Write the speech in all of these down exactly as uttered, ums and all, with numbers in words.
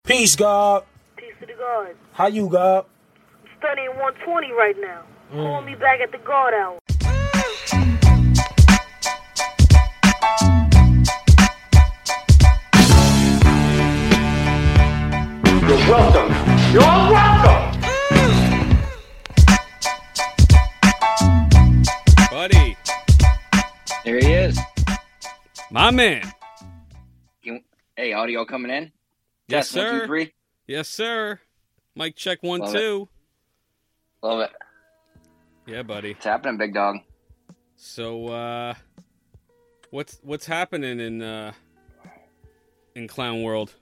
Peace, God. Peace to the God. How you, God? I'm studying one twenty right now. Mm. Call me back at the God hour. You're welcome. You're all welcome. Buddy. There he is. My man. You, hey, audio coming in? Yes, Test, sir. One, two, three. Yes, sir. Mic check one, Love two. It. Love it. Yeah, buddy. What's happening, big dog? So, uh, what's what's happening in uh, in Clown World?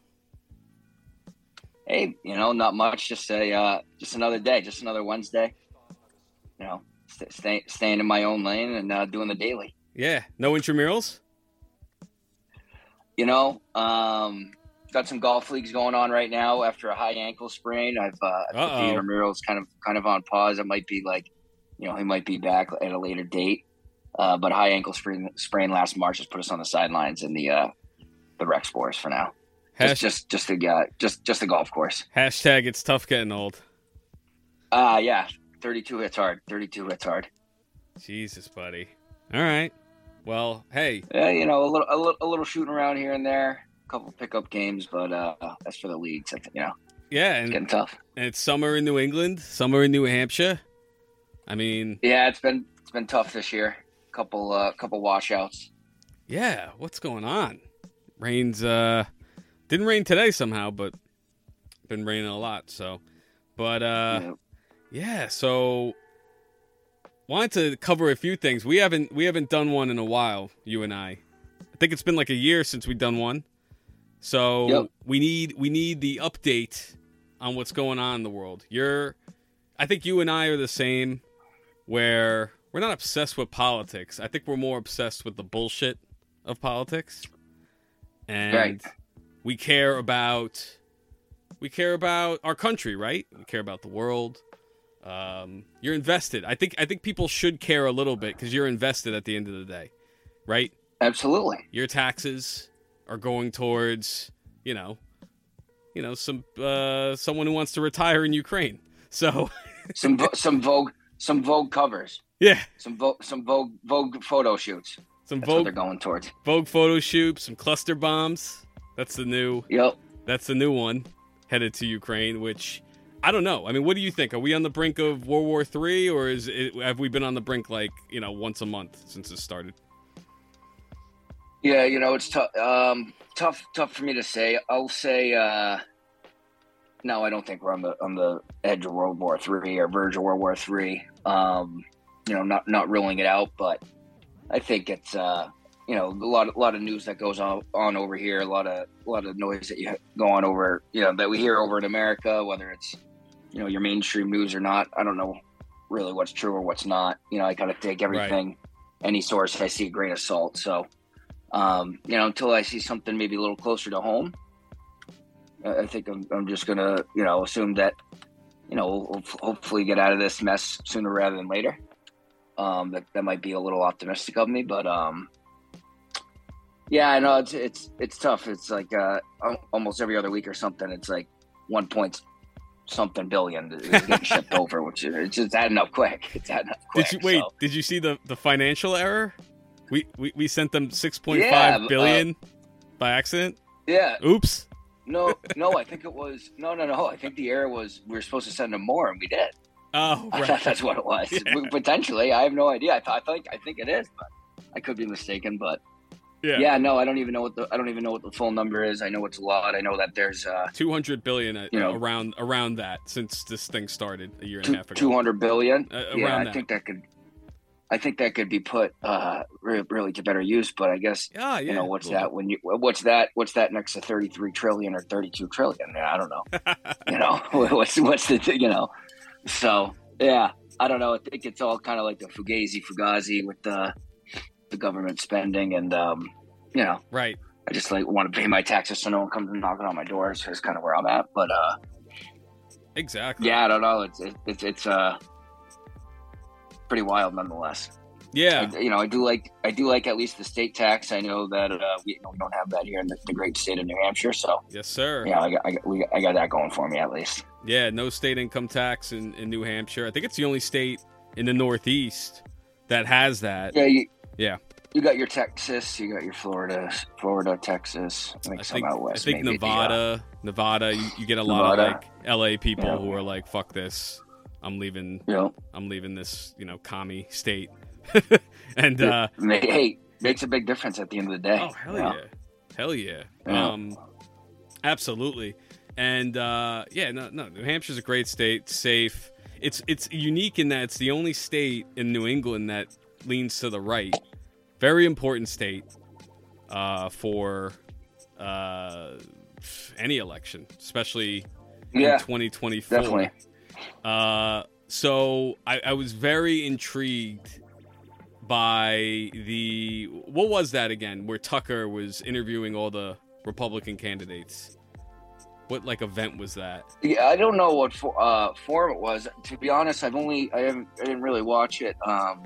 Hey, you know, not much. Just a uh, just another day, just another Wednesday. You know, st- stay, staying in my own lane and uh, doing the daily. Yeah, no intramurals. You know, um, got some golf leagues going on right now after a high ankle sprain. I've uh, put the intramurals kind of kind of on pause. It might be like, you know, he might be back at a later date. Uh, but high ankle sprain, sprain last March has put us on the sidelines in the uh, the rec sports for now. Just, just, just the, uh, just, just the golf course. Hashtag it's tough getting old. Ah, uh, yeah. thirty-two hits hard. thirty-two hits hard. Jesus, buddy. All right. Well, hey. Yeah, you know, a little, a little, a little shooting around here and there. A couple pickup games, but uh, that's for the leagues. You know. Yeah, and it's getting tough. And it's summer in New England, summer in New Hampshire. I mean. Yeah, it's been it's been tough this year. Couple, uh, couple washouts. Yeah, what's going on? Rain's uh. Didn't rain today somehow, but been raining a lot. So, but uh, yeah. yeah. So, wanted to cover a few things. We haven't we haven't done one in a while. You and I. I think it's been like a year since we've done one. So yep. we need we need the update on what's going on in the world. You're, I think you and I are the same. Where we're not obsessed with politics. I think we're more obsessed with the bullshit of politics. And. Right. We care about, we care about our country, right? We care about the world. Um, you're invested. I think I think people should care a little bit because you're invested at the end of the day, right? Absolutely. Your taxes are going towards, you know, you know, some uh, someone who wants to retire in Ukraine. So some some Vogue some Vogue covers. Yeah. Some Vogue some Vogue Vogue photo shoots. Some That's Vogue what they're going towards. Vogue photo shoots. Some cluster bombs. That's the new. Yep. That's the new one headed to Ukraine, which I don't know. I mean, what do you think? Are we on the brink of World War Three, or is it, have we been on the brink like you know once a month since it started? Yeah, you know it's tough. Um, tough, tough for me to say. I'll say uh, no. I don't think we're on the on the edge of World War Three or verge of World War Three. Um, you know, not not ruling it out, but I think it's. Uh, You know, a lot, a lot of news that goes on, on over here. A lot of, a lot of noise that you go on over, you know, that we hear over in America. Whether it's, you know, your mainstream news or not, I don't know really what's true or what's not. You know, I kind of take everything, right. Any source I see a grain of salt. So, um, you know, until I see something maybe a little closer to home, I think I'm, I'm just gonna, you know, assume that, you know, we'll hopefully get out of this mess sooner rather than later. Um, that that might be a little optimistic of me, but um. Yeah, I know it's it's it's tough. It's like uh, almost every other week or something. It's like one point something billion is getting shipped over, which is it's just adding up quick. It's adding up quick. Did you wait? So. Did you see the, the financial error? We we, we sent them six point five yeah, billion uh, by accident. Yeah. Oops. No, no. I think it was no, no, no. I think the error was we were supposed to send them more, and we did. Oh, right. I thought that's what it was. Yeah. Potentially, I have no idea. I thought I think I think it is, but I could be mistaken. But. Yeah. yeah, no, I don't even know what the I don't even know what the full number is. I know it's a lot. I know that there's uh, two hundred billion, uh, you know, around around that since this thing started a year and two, a half ago. Two hundred billion. Uh, yeah, around I that. think that could, I think that could be put uh, really, really to better use. But I guess yeah, yeah, you know what's cool. that when you what's that what's that next to thirty-three trillion or thirty-two trillion? Yeah, I don't know. you know what's what's the you know, so yeah, I don't know. I think it's all kind of like the fugazi fugazi with the the government spending and. um You know, right. I just like want to pay my taxes so no one comes knocking on my door. So it's kind of where I'm at. But uh, exactly. Yeah, I don't know. It's it, it's it's uh pretty wild nonetheless. Yeah. I, you know, I do like I do like at least the state tax. I know that uh, we, you know, we don't have that here in the, the great state of New Hampshire. So Yes, sir. yeah, I got I got, we, I got that going for me at least. Yeah, no state income tax in, in New Hampshire. I think it's the only state in the Northeast that has that. Yeah, you, Yeah. you got your Texas, you got your Florida, Florida, Texas. I think I some think, out west. I think maybe. Nevada, Nevada, you, you get a lot Nevada. of like L A people Yeah. who are like, fuck this. I'm leaving Yeah. I'm leaving this, you know, commie state. and uh Ma- hey, makes a big difference at the end of the day. oh hell you know? yeah. Hell yeah. Yeah. Um absolutely. And uh yeah, no no, New Hampshire's a great state, safe. It's it's unique in that it's the only state in New England that leans to the right. Very important state uh for uh any election, especially Yeah, in twenty twenty-four. definitely. Uh, so I, I was very intrigued by the what was that again? Where Tucker was interviewing all the Republican candidates. What like event was that? Yeah, I don't know what for, uh, form it was. To be honest, I've only I haven't I didn't really watch it um,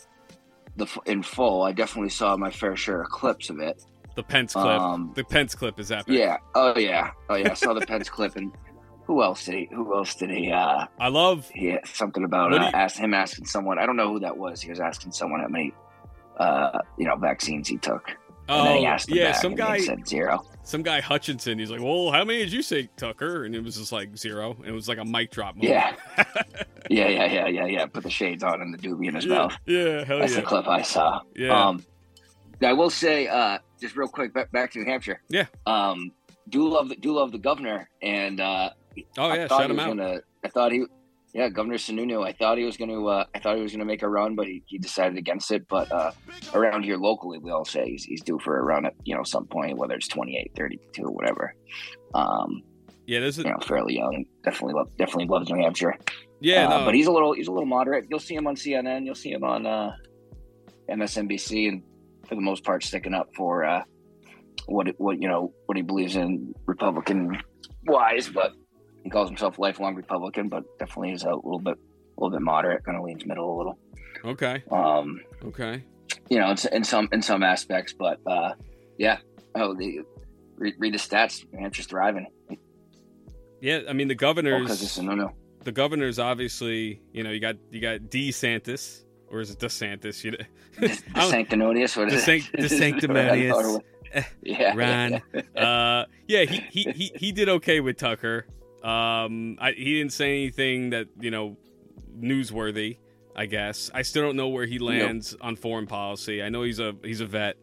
the f- in full. I definitely saw my fair share of clips of it. The Pence clip. Um, the Pence clip is epic. Yeah. Oh yeah. Oh yeah. I saw the Pence clip, and who else did he? Who else did he? Uh, I love. he had something about What do uh, you- asked him asking someone. I don't know who that was. He was asking someone how many, uh, you know, vaccines he took. And then he Oh asked him yeah, back, some and he guy, said zero. some guy Hutchinson. He's like, well, how many did you say, Tucker? And it was just like zero. And it was like a mic drop moment. Yeah. Yeah, yeah, yeah, yeah, yeah. Put the shades on and the doobie in his yeah, mouth. yeah, hell That's yeah. the clip I saw. Yeah. Um, now I will say, uh, just real quick, back, back to New Hampshire. Yeah. Um, do love the, do love the governor, and uh, Oh I yeah, thought shout he him was out. gonna. I thought he, yeah, Governor Sununu. I thought he was gonna. Uh, I thought he was gonna make a run, but he, he decided against it. But uh, around here locally, we all say he's, he's due for a run at you know some point, whether it's twenty-eight, thirty-two, whatever. Um, Yeah, there's a you know, fairly young. Definitely love. Definitely loves New Hampshire. yeah, Uh, no, but he's a little he's a little moderate. You'll see him on C N N. You'll see him on uh, M S N B C, and for the most part, sticking up for uh, what it- what you know what he believes in Republican wise. But he calls himself a lifelong Republican, but definitely is a little bit a little bit moderate, kind of leans middle a little. okay, Um, okay. you know, in, in some in some aspects, but uh, yeah. Oh, the, read, read the stats. New Hampshire's thriving. Yeah, I mean the Because governor's it's no no. the governor's obviously, you know, you got you got DeSantis, or is it DeSantis? You know, The I don't- sanctimonious. What is DeSanct- it? DeSanctimonious. Yeah, Ron. yeah. uh, yeah, he, he he he did okay with Tucker. Um, I, he didn't say anything that you know newsworthy. I guess I still don't know where he lands on foreign policy. I know he's a he's a vet,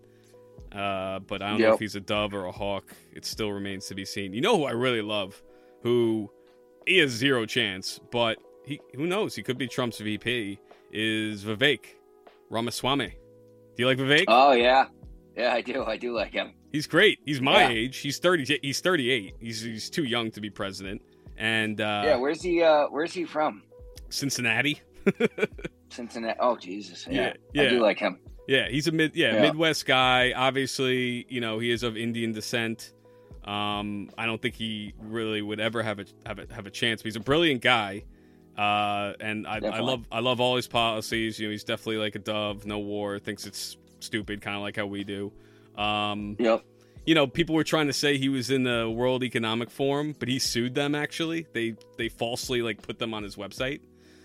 uh, but I don't know Yep. if he's a dove or a hawk. It still remains to be seen. You know who I really love? Who he has zero chance, but he who knows? He could be Trump's V P. Is Vivek Ramaswamy? Do you like Vivek? Oh yeah, yeah, I do. I do like him. He's great. He's my Yeah. age. He's thirty. He's thirty-eight. He's he's too young to be president. And uh, yeah, where's he? Uh, where's he from? Cincinnati. Cincinnati. Oh Jesus. Yeah, Yeah, I yeah. do like him. Yeah, he's a mid. Yeah, Yeah. Midwest guy. Obviously, you know he is of Indian descent. Um, I don't think he really would ever have a have a have a chance. But he's a brilliant guy. Uh, and I, I Definitely. love I love all his policies. You know, he's definitely like a dove. No war. Thinks it's stupid, kind of like how we do. Um, Yep. you know, people were trying to say he was in the World Economic Forum, but he sued them. Actually, they they falsely like put them on his website.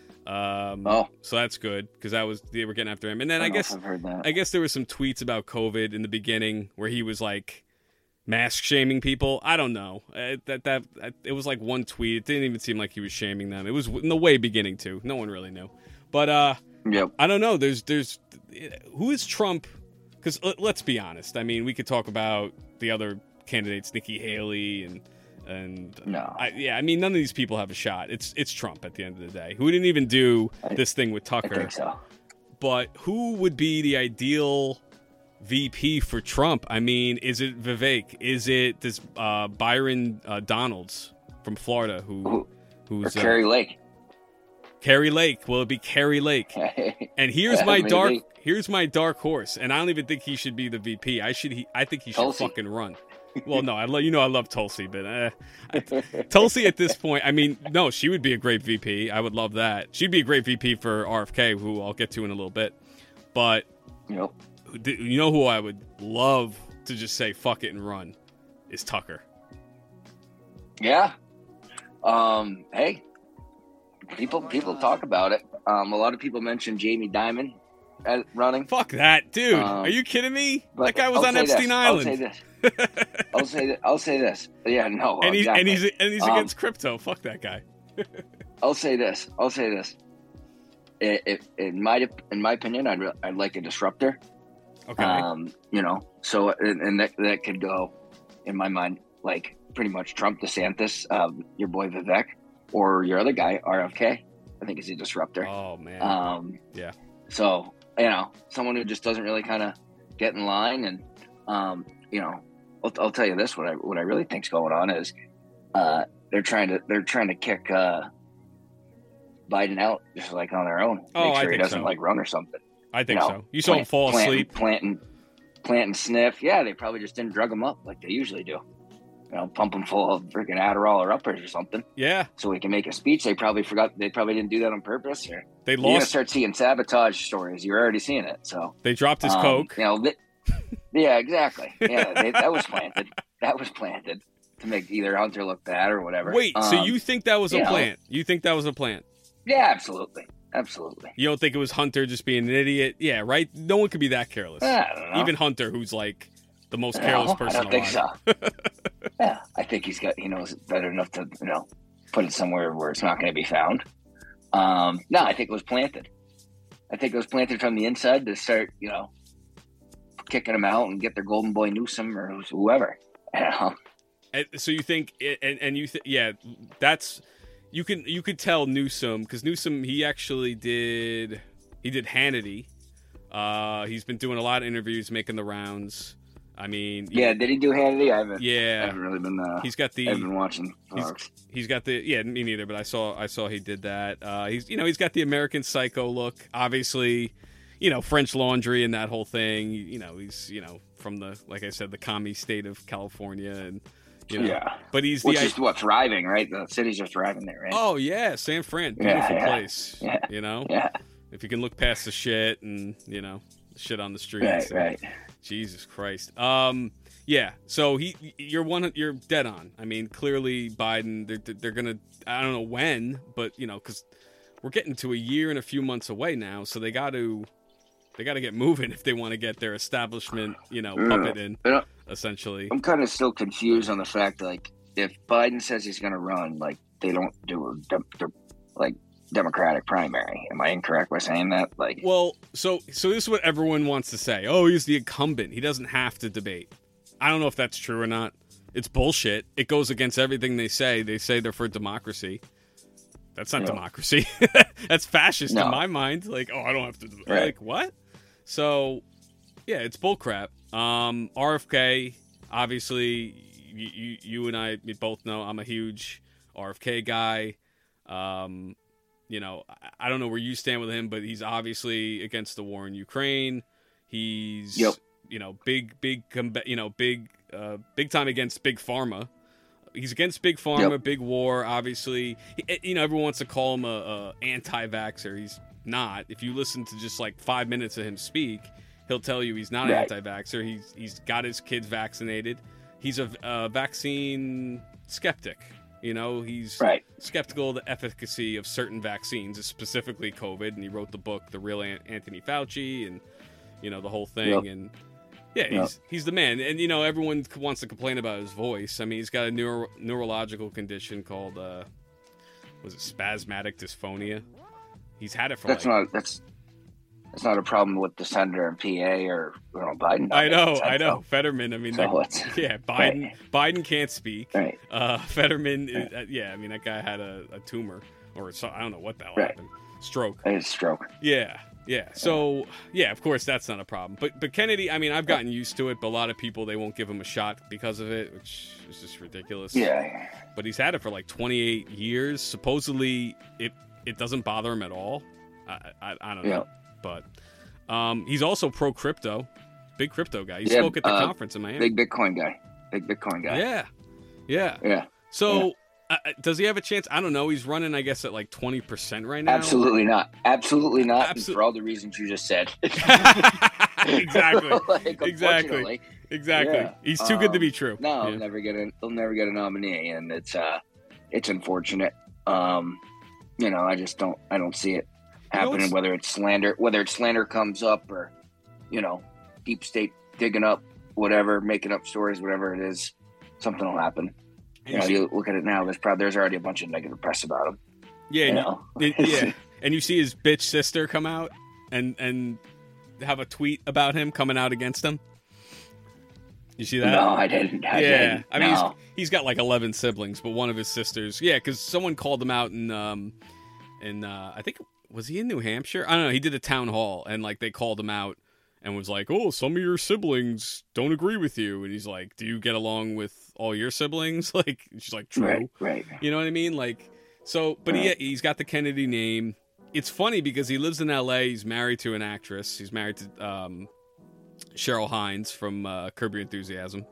Um, Oh. so that's good because that was they were getting after him. And then I, don't know if guess I've heard that. I guess there was some tweets about COVID in the beginning where he was like mask shaming people. I don't know. Uh, that that uh, it was like one tweet. It didn't even seem like he was shaming them. It was in the way beginning too. No one really knew. But uh, Yep. I don't know. There's there's who is Trump? Because let's be honest. I mean, we could talk about the other candidates, Nikki Haley and and uh, No. I, yeah. I mean, none of these people have a shot. It's it's Trump at the end of the day. Who didn't even do I- this thing with I Tucker? think so. But who would be the ideal V P for Trump? I mean, is it Vivek? Is it this uh, Byron uh, Donalds from Florida who Who- Or who's uh, Carrie Lake. Carrie Lake? Will it be Carrie Lake? And here's Yeah, my maybe. dark here's my dark horse, and I don't even think he should be the V P. I should he, I think he should Tulsi. fucking run. Well, no, I love you know I love Tulsi, but uh, I, Tulsi at this point, I mean, no, she would be a great V P. I would love that. She'd be a great V P for R F K, who I'll get to in a little bit. But Yep. you know who I would love to just say fuck it and run is Tucker. Yeah. Um, hey, people people talk about it. Um, a lot of people mention Jamie Dimon at running. Fuck that, dude. Um, Are you kidding me? but That guy was I'll on say Epstein this, Island. I'll say this. I'll say th- I'll say this. Yeah, no. and he's exactly. and he's and he's Um, against crypto. Fuck that guy. I'll say this. I'll say this. It, it, in my in my opinion, I'd re- I'd like a disruptor. Okay. Um, you know, so and, and that that could go, in my mind, like pretty much Trump, DeSantis, um, your boy Vivek, or your other guy R F K. I think is a disruptor. oh man. Um, yeah. So you know, someone who just doesn't really kind of get in line, and um, you know, I'll, I'll tell you this: what I what I really think's going on is, uh, they're trying to they're trying to kick uh, Biden out just like on their own. Oh, Make I sure he think doesn't so. like run or something. I think you know, so. You saw him plant- fall plant- asleep. Plant and plant and sniff. Yeah, they probably just didn't drug him up like they usually do. You know, pump him full of freaking Adderall or uppers or something, Yeah. so he can make a speech. They probably forgot. They probably didn't do that on purpose. Or They you're gonna lost. start seeing sabotage stories. You're already seeing it. So They dropped his um, coke. You know, th- yeah, exactly. Yeah, they, that was planted. That was planted to make either Hunter look bad or whatever. Wait, so Um, you think that was a you know. plant? You think that was a plant? Yeah, absolutely, absolutely. You don't think it was Hunter just being an idiot? Yeah, right? No one could be that careless. I don't know. Even Hunter, who's like the most No, careless person I don't think alive. so. Yeah, I think he's got he knows it better enough to you know put it somewhere where it's not going to be found. Um, no, I think it was planted. I think it was planted from the inside to start you know kicking him out and get their golden boy Newsom or whoever. You know? And so you think, and and you, th- yeah, that's you can you could tell Newsom because Newsom he actually did he did Hannity. Uh, he's been doing a lot of interviews, making the rounds. I mean, Yeah, did he do Hannity? I haven't. I yeah, haven't really been. Uh, he's got the I haven't been watching. he's- Fox. He's got the yeah, me neither, but I saw I saw he did that. Uh, he's you know he's got the American Psycho look, obviously, you know French Laundry and that whole thing. You know he's you know from the like I said the commie state of California and you know, Yeah, but he's the which is what thriving, right? The cities are thriving there, right? oh yeah, San Fran, Yeah, beautiful yeah, place. yeah. You know Yeah, if you can look past the shit and you know the shit on the streets. right, right. Jesus Christ. Um, yeah. So he, you're one, you're dead on. I mean, clearly Biden, they're, they're gonna. I don't know when, but you know, because we're getting to a year and a few months away now, so they got to, they got to get moving if they want to get their establishment, you know, Yeah. puppet in, You know, essentially. I'm kind of still confused on the fact, like, if Biden says he's going to run, like, they don't do a dem- de- like Democratic primary. Am I incorrect by saying that? Like, Well, so so this is what everyone wants to say. Oh, he's the incumbent. He doesn't have to debate. I don't know if that's true or not. It's bullshit. It goes against everything they say. They say they're for democracy. That's not No. democracy. That's fascist No. in my mind. Like, oh, I don't have to debate. Right. Like, what? So, yeah, it's bullcrap. Um, R F K, obviously, you, you, you and I we both know I'm a huge R F K guy. Um, you know, I, I don't know where you stand with him, but he's obviously against the war in Ukraine. He's, Yep. you know, big, big, comba- you know, big, uh, big time against big pharma. He's against big pharma, Yep. big war. Obviously, he, you know, everyone wants to call him a, a anti-vaxxer. He's not. If you listen to just like five minutes of him speak, he'll tell you he's not Right. an anti-vaxxer. He's he's got his kids vaccinated. He's a, a vaccine skeptic. You know, he's right. skeptical of the efficacy of certain vaccines, specifically COVID. And he wrote the book, The Real An- Anthony Fauci, and you know the whole thing. Yep. And yeah, Yep. he's he's the man. And you know, everyone wants to complain about his voice. I mean, he's got a neuro- neurological condition called uh, was it spasmodic dysphonia? He's had it for That's like not that's that's not a problem with the senator and P A or you know, Biden. I know, It's- I know. Fetterman. I mean, So that- it's yeah, Biden. Biden can't speak. right. Uh, Fetterman. Is, uh, yeah, I mean that guy had a, a tumor or so, I don't know what the hell Right. happened. Stroke. It's stroke. Yeah, yeah. So yeah, of course that's not a problem. But but Kennedy, I mean, I've gotten used to it. But a lot of people they won't give him a shot because of it, which is just ridiculous. Yeah. But he's had it for like twenty-eight years. Supposedly it it doesn't bother him at all. I I, I don't know. But um, he's also pro crypto, big crypto guy. He Yeah, spoke at the uh, conference in Miami. Big Bitcoin guy. Big Bitcoin guy. Yeah, yeah. Yeah. So Uh, does he have a chance? I don't know. He's running, I guess, at like twenty percent right now. Absolutely not. Absolutely not. Absol- and for all the reasons you just said. exactly. like, exactly. Exactly. Yeah. He's too um, good to be true. No, yeah. he'll never get a he'll never get a nominee, and it's uh it's unfortunate. Um, you know, I just don't I don't see it happening. You know whether it's slander, whether it's slander comes up, or you know, deep state digging up whatever, making up stories, whatever it is, something will happen. You know, you look at it now. There's probably there's already a bunch of negative press about him. Yeah, you know? it, yeah, and you see his bitch sister come out and and have a tweet about him coming out against him. You see that? No, I didn't. I yeah, didn't. I mean, no. he's, he's got like eleven siblings, but one of his sisters, yeah, because someone called him out in um in uh, I think was he in New Hampshire? I don't know. He did a town hall and like they called him out. And was like, oh, some of your siblings don't agree with you. And he's like, do you get along with all your siblings? Like, she's like, true. Right, right. You know what I mean? Like, so, but right. he, he's got the Kennedy name. It's funny because he lives in L A. He's married to an actress. He's married to um, Cheryl Hines from uh, Curb Your Enthusiasm.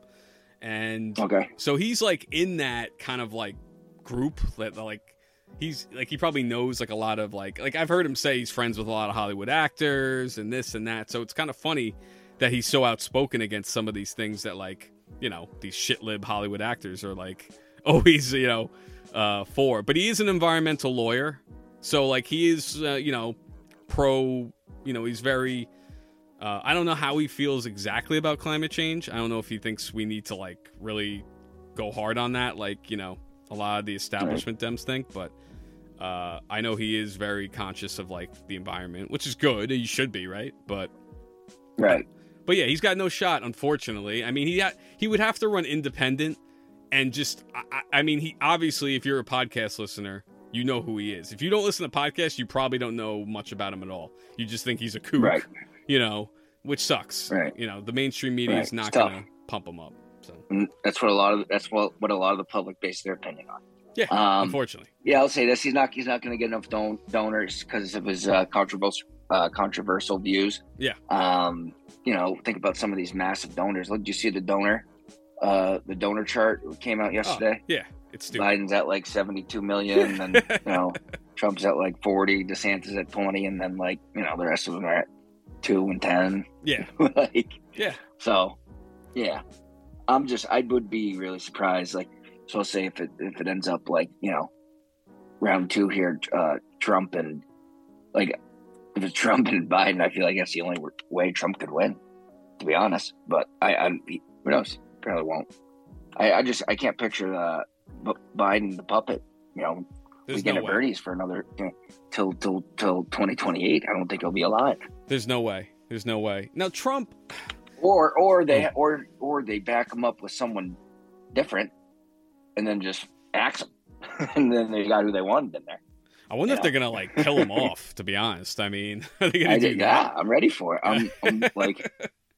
And okay. so he's like in that kind of like group that like, he's like, he probably knows like a lot of like, like I've heard him say he's friends with a lot of Hollywood actors and this and that. So it's kind of funny that he's so outspoken against some of these things that like, you know, these shit lib Hollywood actors are like always, you know, uh, for, but he is an environmental lawyer. So like he is, uh, you know, pro, you know, he's very, uh, I don't know how he feels exactly about climate change. I don't know if he thinks we need to like really go hard on that. Like, you know, a lot of the establishment right. Dems think, but uh, I know he is very conscious of like the environment, which is good. He should be, right? But right. But yeah, he's got no shot, unfortunately. I mean, he ha- he would have to run independent and just. I-, I mean, he obviously, if you're a podcast listener, you know who he is. If you don't listen to podcasts, you probably don't know much about him at all. You just think he's a kook, right. you know, which sucks. Right. You know, the mainstream media right. is not going to pump him up. So and that's what a lot of that's what, what a lot of the public base their opinion on. Yeah, um, unfortunately. Yeah, I'll say this: he's not he's not going to get enough don- donors because of his uh, controversial uh, controversial views. Yeah. Um, you know, think about some of these massive donors. Look, did you see the donor, uh, the donor chart came out yesterday? Oh, yeah, it's stupid. Biden's at like seventy-two million, and you know, Trump's at like forty, DeSantis at twenty, and then like you know the rest of them are at two and ten. Yeah. like yeah. So, yeah. I'm just, I would be really surprised. Like, so I'll say if it if it ends up like, you know, round two here, uh, Trump and like, if it's Trump and Biden, I feel like that's the only way Trump could win, to be honest. But I, I who knows? Probably won't. I, I just, I can't picture uh, Biden the puppet, you know, weekend no at Bernie's for another, you know, till, till, till twenty twenty-eight. I don't think he'll be alive. There's no way. There's no way. Now, Trump. Or or they or or they back him up with someone different, and then just axe him, and then they got who they wanted in there. I wonder you if know? they're gonna like kill him off. To be honest, I mean, are they gonna I do did, that? Yeah, I'm ready for it. I'm, I'm like,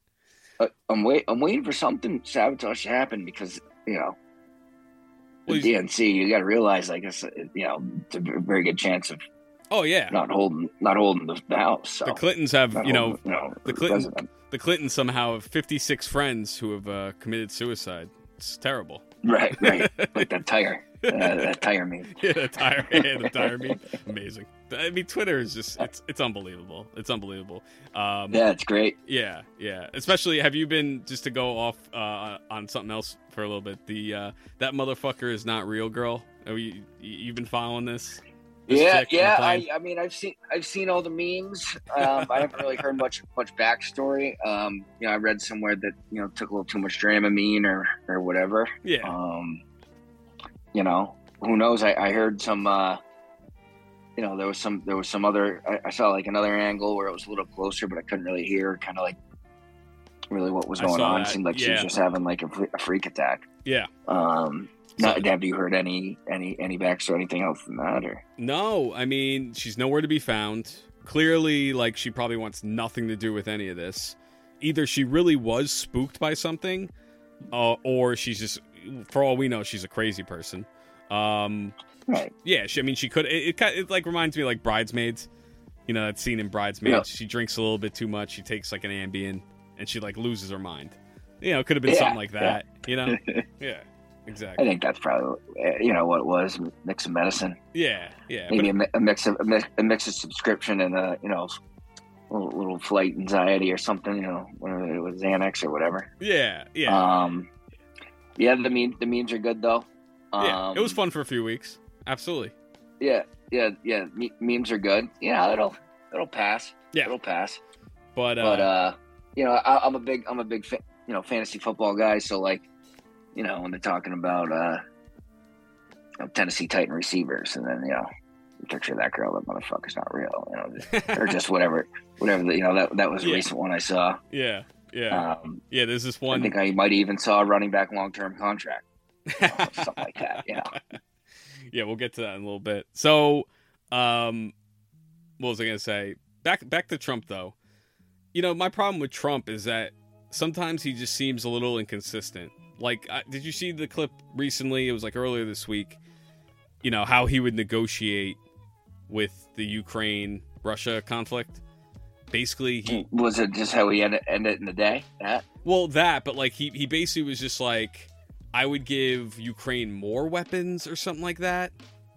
uh, I'm wait, I'm waiting for something sabotage to happen because you know, well, the D N C. You got to realize, like, it's you know, it's a very good chance of. Oh yeah, not holding, not holding the, the house. So. The Clintons have, not you know, holding, no, the Clintons. The Clintons somehow have fifty-six friends who have uh, committed suicide. It's terrible. Right, right. Like that tire. Uh, that tire meme. Yeah, the tire, yeah, the tire meme. Amazing. I mean, Twitter is just, it's it's unbelievable. It's unbelievable. Um, yeah, it's great. Yeah, yeah. Especially, have you been, just to go off uh, on something else for a little bit, the uh, that motherfucker is not real, girl? Have you, you've been following this? This yeah, yeah. I, I mean, I've seen, I've seen all the memes. Um, I haven't really heard much, much backstory. Um, you know, I read somewhere that you know took a little too much Dramamine or, or whatever. Yeah. Um, you know, who knows? I, I heard some. Uh, you know, there was some, there was some other. I, I saw like another angle where it was a little closer, but I couldn't really hear kind of like really what was going on. It seemed like yeah. she was just having like a, a freak attack. Yeah. Um. So, Not, have you heard any any any backstory, anything else than that? Or no, I mean she's nowhere to be found. Clearly, like she probably wants nothing to do with any of this. Either she really was spooked by something, uh, or she's just, for all we know, she's a crazy person. Um, right? Yeah, she, I mean she could. It, it, it like reminds me of, like Bridesmaids. You know that scene in Bridesmaids. Yeah. She drinks a little bit too much. She takes like an Ambien, and she like loses her mind. You know, it could have been yeah, something like that. Yeah. You know, yeah. exactly. I think that's probably uh, you know what it was. Mix of medicine. Yeah, yeah. Maybe but, a, mi- a mix of a mix, a mix of subscription and a you know little, little flight anxiety or something. You know, whatever it was, Xanax or whatever. yeah, yeah. Um, yeah. The meme the memes are good though. Um, yeah, it was fun for a few weeks. Absolutely. Yeah, yeah, yeah. Me- memes are good. Yeah, it'll it'll pass. Yeah. It'll pass. But uh, But uh, you know, I, I'm a big I'm a big fa- you know fantasy football guy. So like, you know, when they're talking about uh, you know, Tennessee Titan receivers, and then you know, you picture that girl, that motherfucker's not real, you know, or just whatever, whatever. You know, that that was a Yeah. recent one I saw. yeah, yeah, Um, yeah. There's this I one. think I might even saw a running back long term contract, you know, something like that. You know, Yeah, we'll get to that in a little bit. So, um, what was I gonna say? Back back to Trump though. You know, my problem with Trump is that sometimes he just seems a little inconsistent. Like, uh, did you see the clip recently? It was like earlier this week. You know how he would negotiate with the Ukraine Russia conflict. Basically, he was it just how he ended, ended in the day? That well that, but like he he basically was just like, I would give Ukraine more weapons or something like that,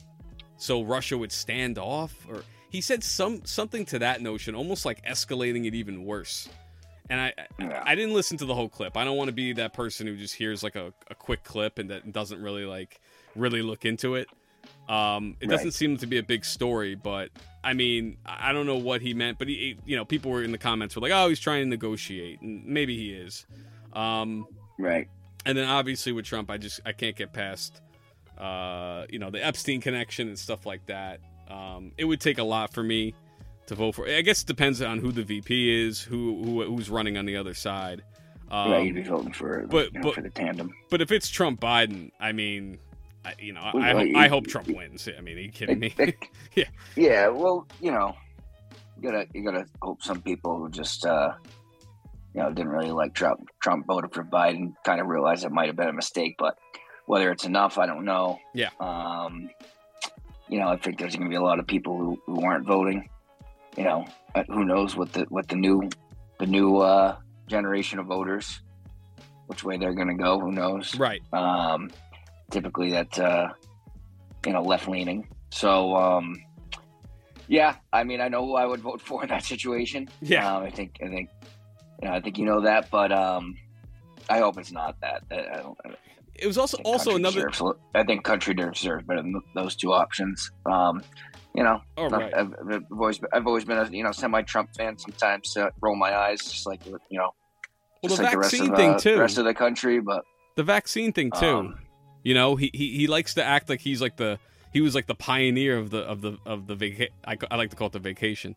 so Russia would stand off. Or he said some something to that notion, almost like escalating it even worse. And I Yeah. I didn't listen to the whole clip. I don't want to be that person who just hears like a, a quick clip and that doesn't really like really look into it. Um, it doesn't Right. seem to be a big story, but I mean, I don't know what he meant, but he, you know, people were in the comments were like, "Oh, he's trying to negotiate," and maybe he is. Um, right. and then obviously with Trump, I just I can't get past, uh, you know, the Epstein connection and stuff like that. Um, it would take a lot for me to vote for. I guess it depends on who the V P is, who, who who's running on the other side. Um, Right, you'd be voting for, but- you know, but- for the tandem. But if it's Trump Biden, I mean, I, you know, I, Well, I, hope, you- I hope Trump wins. I mean, are you kidding me? Yeah. Yeah, well, you know, you gotta you gotta hope some people who just uh, you know didn't really like Trump Trump voted for Biden kind of realize it might have been a mistake, but whether it's enough, I don't know. Yeah. Um, you know, I think there's going to be a lot of people who, who aren't voting. You know, uh, who knows what the what the new the new uh, generation of voters, which way they're going to go? Who knows? Right. Um, typically, that's uh, you know left leaning. So um, yeah, I mean, I know who I would vote for in that situation. Yeah. um, I think I think you know, I think you know that, but um, I hope it's not that. I don't. I It was also think also country another. deserves- I think country deserves better than those two options. Um, you know, Oh, right. I've, I've always I've always been a you know semi-Trump fan. Sometimes uh, roll my eyes, just like you know, Well, just the like the rest vaccine of, thing uh, too. the rest of the country. But The vaccine thing too. Um, you know, he, he he likes to act like he's like the he was like the pioneer of the of the of the vaca- I, I like to call it the vacation.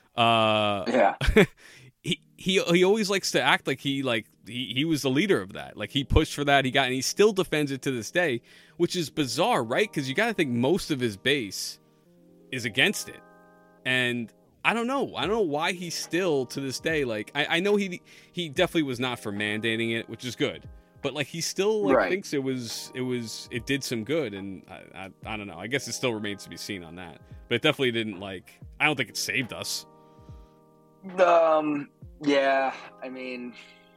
Uh, yeah, he he he always likes to act like he like he, he was the leader of that. Like he pushed for that. He got and he still defends it to this day, which is bizarre, right? Because you got to think most of his base is against it, and I don't know. I don't know why he's still to this day. Like I, I know he he definitely was not for mandating it, which is good. But like he still like Right. thinks it was it was it did some good, and I, I I don't know. I guess it still remains to be seen on that. But it definitely didn't like. I don't think it saved us. um, yeah. I mean,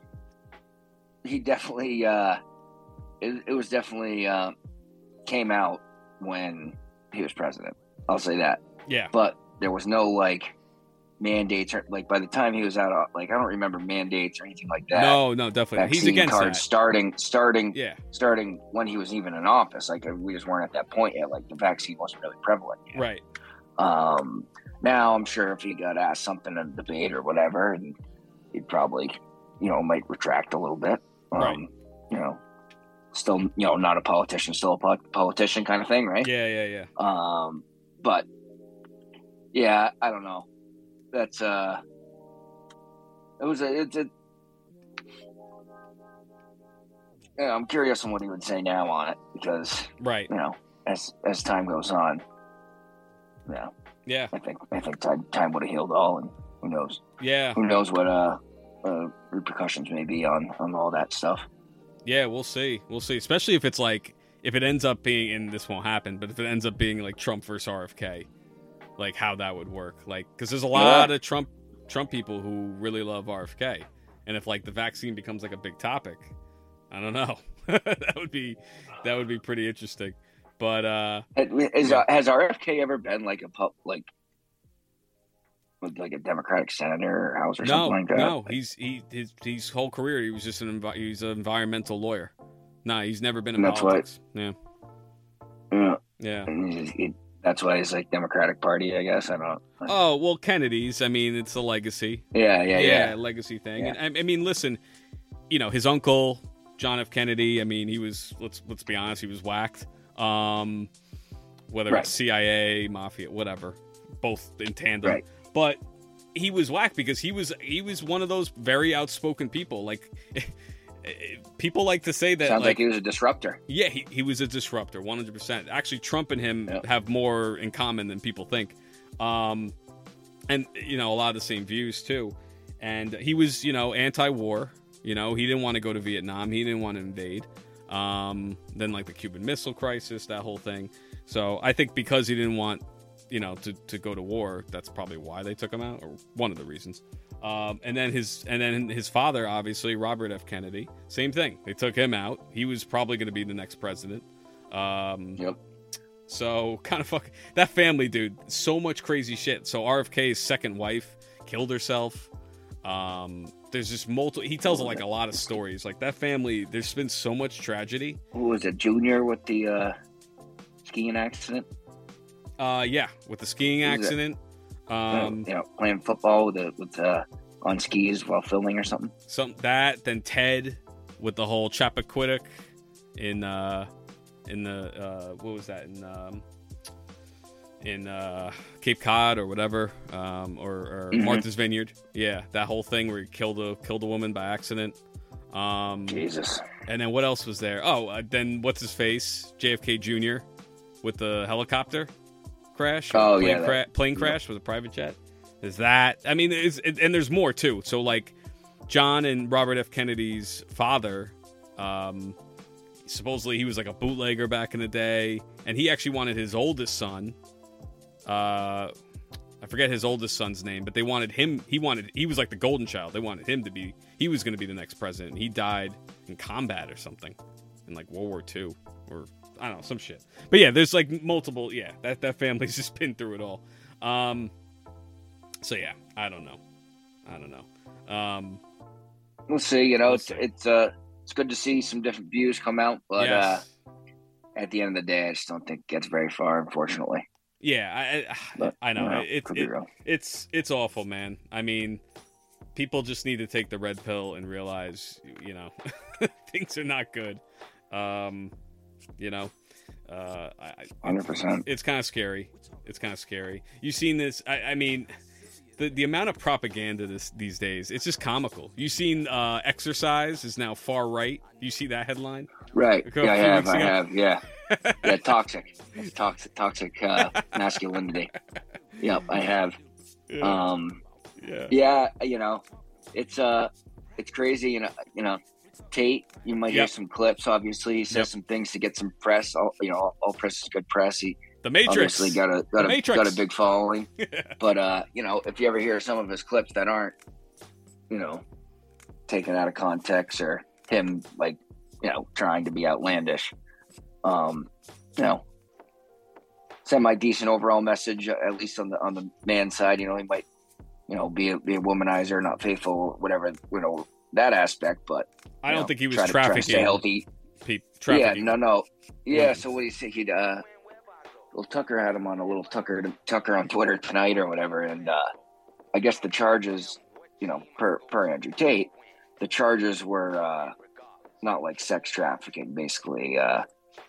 he definitely. Uh, it, it was definitely uh, came out when he was president. I'll say that. Yeah. But there was no like mandates or like by the time he was out, uh, like I don't remember mandates or anything like that. No, no, definitely. He's Vaccine against cards that. starting starting Yeah. starting when he was even in office. Like we just weren't at that point yet. Like the vaccine wasn't really prevalent yet. Right. Um, now I'm sure if he got asked something in a debate or whatever, and he'd probably, you know, might retract a little bit. Um, Right. You know, still, you know, not a politician, still a po- politician kind of thing, right? Yeah, yeah, yeah. Um, but yeah, I don't know. That's uh, it was a it's a. Yeah, I'm curious on what he would say now on it because Right. you know, as as time goes on, yeah, Yeah. I think I think time time would have healed all, and who knows Yeah. who knows what uh, uh repercussions may be on on all that stuff. Yeah, we'll see. We'll see. Especially if it's like if it ends up being and this won't happen, but if it ends up being like Trump versus R F K, like how that would work. Like cuz there's a lot of Trump Trump people who really love R F K. And if like the vaccine becomes like a big topic, I don't know. that would be that would be pretty interesting. But uh, Is, uh, has R F K ever been like a pub like with like a Democratic senator or house or no, something like that? no, he's he his, his whole career he was just an envi- he's an environmental lawyer. Nah, he's never been in That's politics. Yeah, Yeah. yeah. And he- he- that's why he's like Democratic Party, I guess. I don't. Oh well, Kennedy's. I mean, it's a legacy. Yeah, yeah, yeah. legacy thing. Yeah. And I, I mean, listen, you know, his uncle John F. Kennedy. I mean, he was let's let's be honest, he was whacked. Um, whether Right. it's C I A, mafia, whatever, both in tandem. Right. But he was whacked because he was he was one of those very outspoken people. Like people like to say that. Sounds like, like he was a disruptor. yeah, he, he was a disruptor, one hundred percent. Actually, Trump and him Yep. have more in common than people think. Um, and, you know, a lot of the same views, too. And he was, you know, anti-war. You know, he didn't want to go to Vietnam. He didn't want to invade. Um, then, like, the Cuban Missile Crisis, that whole thing. So I think because he didn't want, you know, to, to go to war, that's probably why they took him out, or one of the reasons. Um, and then his and then his father, obviously, Robert F. Kennedy, same thing. They took him out. He was probably going to be the next president. Um, Yep. So kind of fuck that family, dude. So much crazy shit. So R F K's second wife killed herself. Um, there's just multiple. He tells like a lot of stories. Like that family, there's been so much tragedy. Who was it? Junior with the uh, skiing accident. Uh, yeah, with the skiing Who's that? accident. Um, you know, playing football with the, with uh, on skis while filming or something. some that then Ted with the whole Chappaquiddick in uh in the uh what was that in um in uh Cape Cod or whatever um or, or Mhm. Martha's Vineyard. Yeah, that whole thing where he killed a killed a woman by accident. Um Jesus. and then what else was there? Oh, uh, then what's his face? J F K Junior with the helicopter crash. Oh, plane yeah, that- cra- plane crash with a private jet. Is that? I mean, it's, it, and there's more too. So like, John and Robert F. Kennedy's father, um, supposedly he was like a bootlegger back in the day, and he actually wanted his oldest son. Uh, I forget his oldest son's name, but they wanted him. He wanted. He was like the golden child. They wanted him to be. He was going to be the next president. He died in combat or something, in like World War Two or I don't know, some shit. But yeah, there's like multiple. Yeah, that that family's just been through it all. Um, so yeah, I don't know. I don't know. Um, We'll see. You know, We'll it's see. it's uh it's good to see some different views come out, but yes. uh, at the end of the day, I just don't think it gets very far, unfortunately. Yeah, I I, But, I know you know, it, could be it, real. it's it's awful, man. I mean, people just need to take the red pill and realize, you know, things are not good. Um, you know, uh, I, I- Hundred percent. it's kind of scary. It's kind of scary. You've seen this. I, I mean, the the amount of propaganda this these days, it's just comical. You've seen uh, exercise is now far right. You see that headline? Right? A Yeah, I few have. weeks I ago. have. Yeah. Yeah. Toxic. It's toxic. Toxic uh, masculinity. Yep, I have. Yeah. Um. yeah. Yeah. You know, it's uh, it's crazy. You know. You know. Tate, you might hear Yep. some clips. Obviously, he says Yep. some things to get some press. All, you know, all press is good press. He The Matrix. obviously got a got a Matrix. got a big following. But uh, you know, if you ever hear some of his clips that aren't, you know, taken out of context or him like, you know, trying to be outlandish, um, you know, semi decent overall message, uh, at least on the on the man side. You know, he might, you know, be a, be a womanizer, not faithful, whatever, you know, that aspect. But I you don't know, think he was try to- try to stay trafficking. healthy. Pe- Yeah, trafficking. no, no, yeah. women. So what do you say? He'd uh, well, Tucker had him on a little Tucker Tucker on Twitter tonight or whatever, and uh, I guess the charges, you know, per per Andrew Tate, the charges were uh, not like sex trafficking, basically. Uh,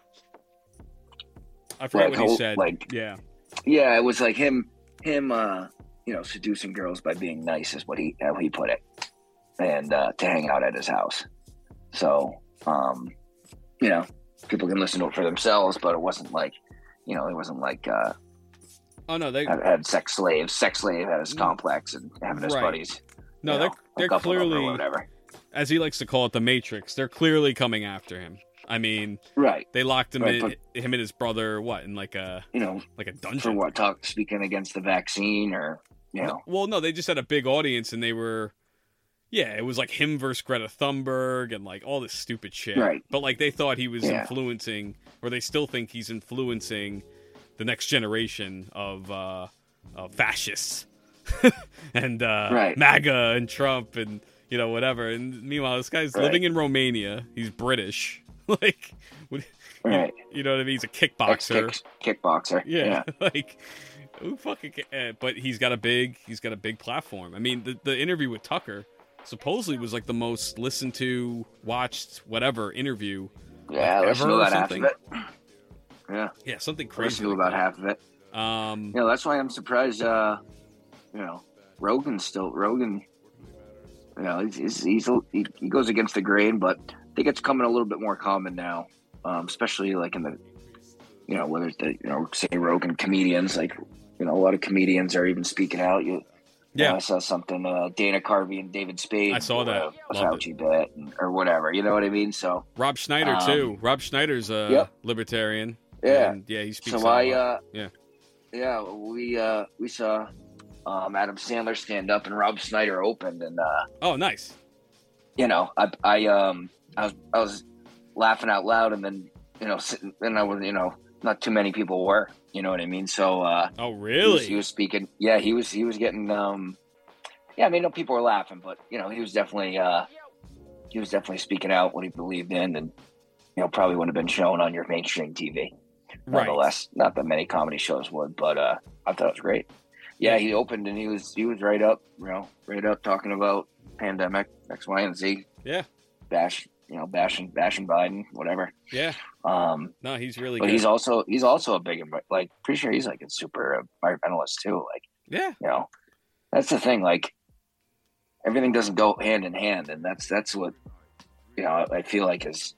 I forgot like, what he whole- said. like- yeah. yeah, it was like him him uh, you know, seducing girls by being nice is what he how he put it, and uh, to hang out at his house. So, um, you know, people can listen to it for themselves, but it wasn't like, you know, it wasn't like uh, Oh no, they had, had sex slaves, sex slave at his complex and having his Right. buddies. no, you they're know, they're hook up with him or clearly, whatever. as he likes to call it, the Matrix. They're clearly coming after him. I mean, Right. they locked him Right, in, him and his brother, what, in like a You know, like a for dungeon? what talk speaking against the vaccine or you know, Well, no, they just had a big audience and they were, Yeah, it was like him versus Greta Thunberg and like all this stupid shit. Right. But like they thought he was Yeah. influencing, or they still think he's influencing the next generation of uh, of fascists and uh, Right. MAGA and Trump and you know whatever. And meanwhile, this guy's Right. living in Romania. He's British. like, what- Right. you know what I mean? He's a kickboxer. Ex-kick- Kickboxer. Yeah, Yeah. like who fucking? ca- uh, But he's got a big, he's got a big platform. I mean, the the interview with Tucker supposedly was like the most listened to, watched, whatever interview. Yeah. like, Listen ever to or about half of something. it. Yeah. Yeah, something Listen crazy. to like about that. half of it. Um, You know, that's why I'm surprised. Uh, you know, Rogan's still Rogan. You know, he's he's, he's he, he goes against the grain, but I think it's coming a little bit more common now, um, especially like in the, you know, whether it's the you know say Rogan comedians, like you know a lot of comedians are even speaking out. You, you Yeah. know, I saw something uh, Dana Carvey and David Spade. I saw did that. a, a Loved Fauci bet and, or whatever. You know what I mean? So Rob Schneider Um, too. Rob Schneider's a yep. libertarian. Yeah. and, yeah, he speaks. so out I a lot. uh, Yeah. yeah we uh, we saw um, Adam Sandler stand up and Rob Schneider opened and. Uh, Oh, nice. you know, I, I, um, I was, I was laughing out loud, and then, you know, sitting, and I was, you know, not too many people were, you know what I mean? So, uh, Oh, he was, really? he was speaking, yeah, he was, he was getting, um, yeah, I mean, no people were laughing, but you know, he was definitely, uh, he was definitely speaking out what he believed in, and you know, probably wouldn't have been shown on your mainstream T V. Right. Nonetheless, not that many comedy shows would, but uh, I thought it was great. Yeah, he opened and he was, he was right up, you know, right up talking about pandemic, X, Y, and Z. Yeah. Bash, you know, bashing, bashing Biden, whatever. Yeah. Um, No, he's really but good. he's also, he's also a big, like, pretty sure he's like a super environmentalist too. Like, yeah. you know, that's the thing. Like, everything doesn't go hand in hand, and that's that's what, you know, I feel like has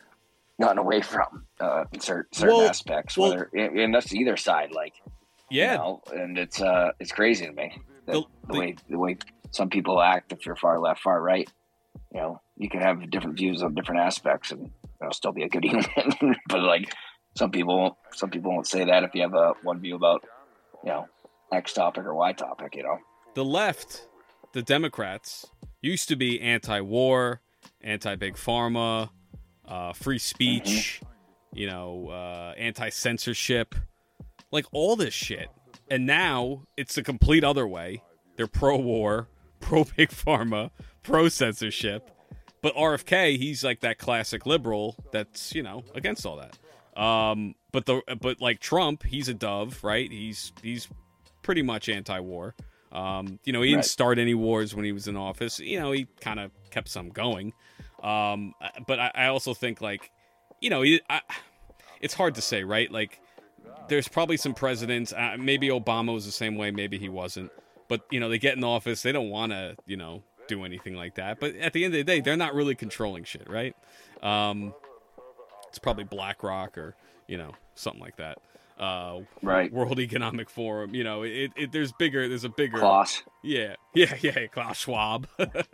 gotten away from uh, in certain, certain Well- aspects. well- Whether and and that's either side. Like, Yeah. you know, and it's uh, it's crazy to me that The- the, the- way the way some people act. If you're far left, far right, you know, you can have different views on different aspects and you know, still be a good human. But like some people, won't, some people won't say that if you have a one view about you know X topic or Y topic. You know, The left, the Democrats, used to be anti-war, anti-big pharma, uh, free speech, you know, uh, anti-censorship, like all this shit. And now it's the complete other way. They're pro-war, pro-big pharma, pro-censorship. But R F K, he's like that classic liberal that's, you know, against all that. Um, but the but like Trump, he's a dove, right? He's he's pretty much anti-war. Um, you know, he didn't Right. start any wars when he was in office. You know, he kind of kept some going. Um, but I, I also think like, you know, he, I, it's hard to say, right? Like, there's probably some presidents. Uh, maybe Obama was the same way. Maybe he wasn't. But you know, they get in office, they don't want to, you know, do anything like that. But at the end of the day, they're not really controlling shit, right? Um, it's probably BlackRock or you know something like that. Uh, right? World Economic Forum. You know, it, it there's bigger. There's a bigger. Klaus. Yeah, yeah, yeah. Klaus Schwab.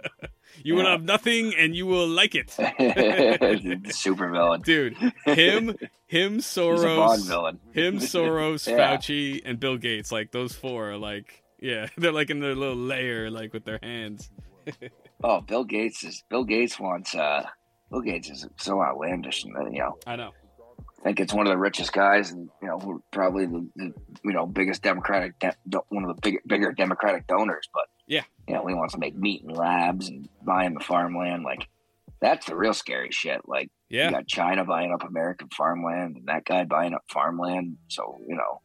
You will Yeah. have nothing, and you will like it, Super villain. dude. Him, him, He's a Bond Soros, villain. him, Soros, Yeah. Fauci, and Bill Gates. Like those four are like, yeah, they're like in their little layer, like with their hands. Oh, Bill Gates is Bill Gates wants. uh Bill Gates is so outlandish, and you know, I know. I think it's one of the richest guys, and you know, who probably the, the you know biggest Democratic, de- one of the big, bigger Democratic donors. But Yeah. you know, he wants to make meat in labs and buying the farmland. Like that's the real scary shit. Like Yeah, you got China buying up American farmland, and that guy buying up farmland. So you know,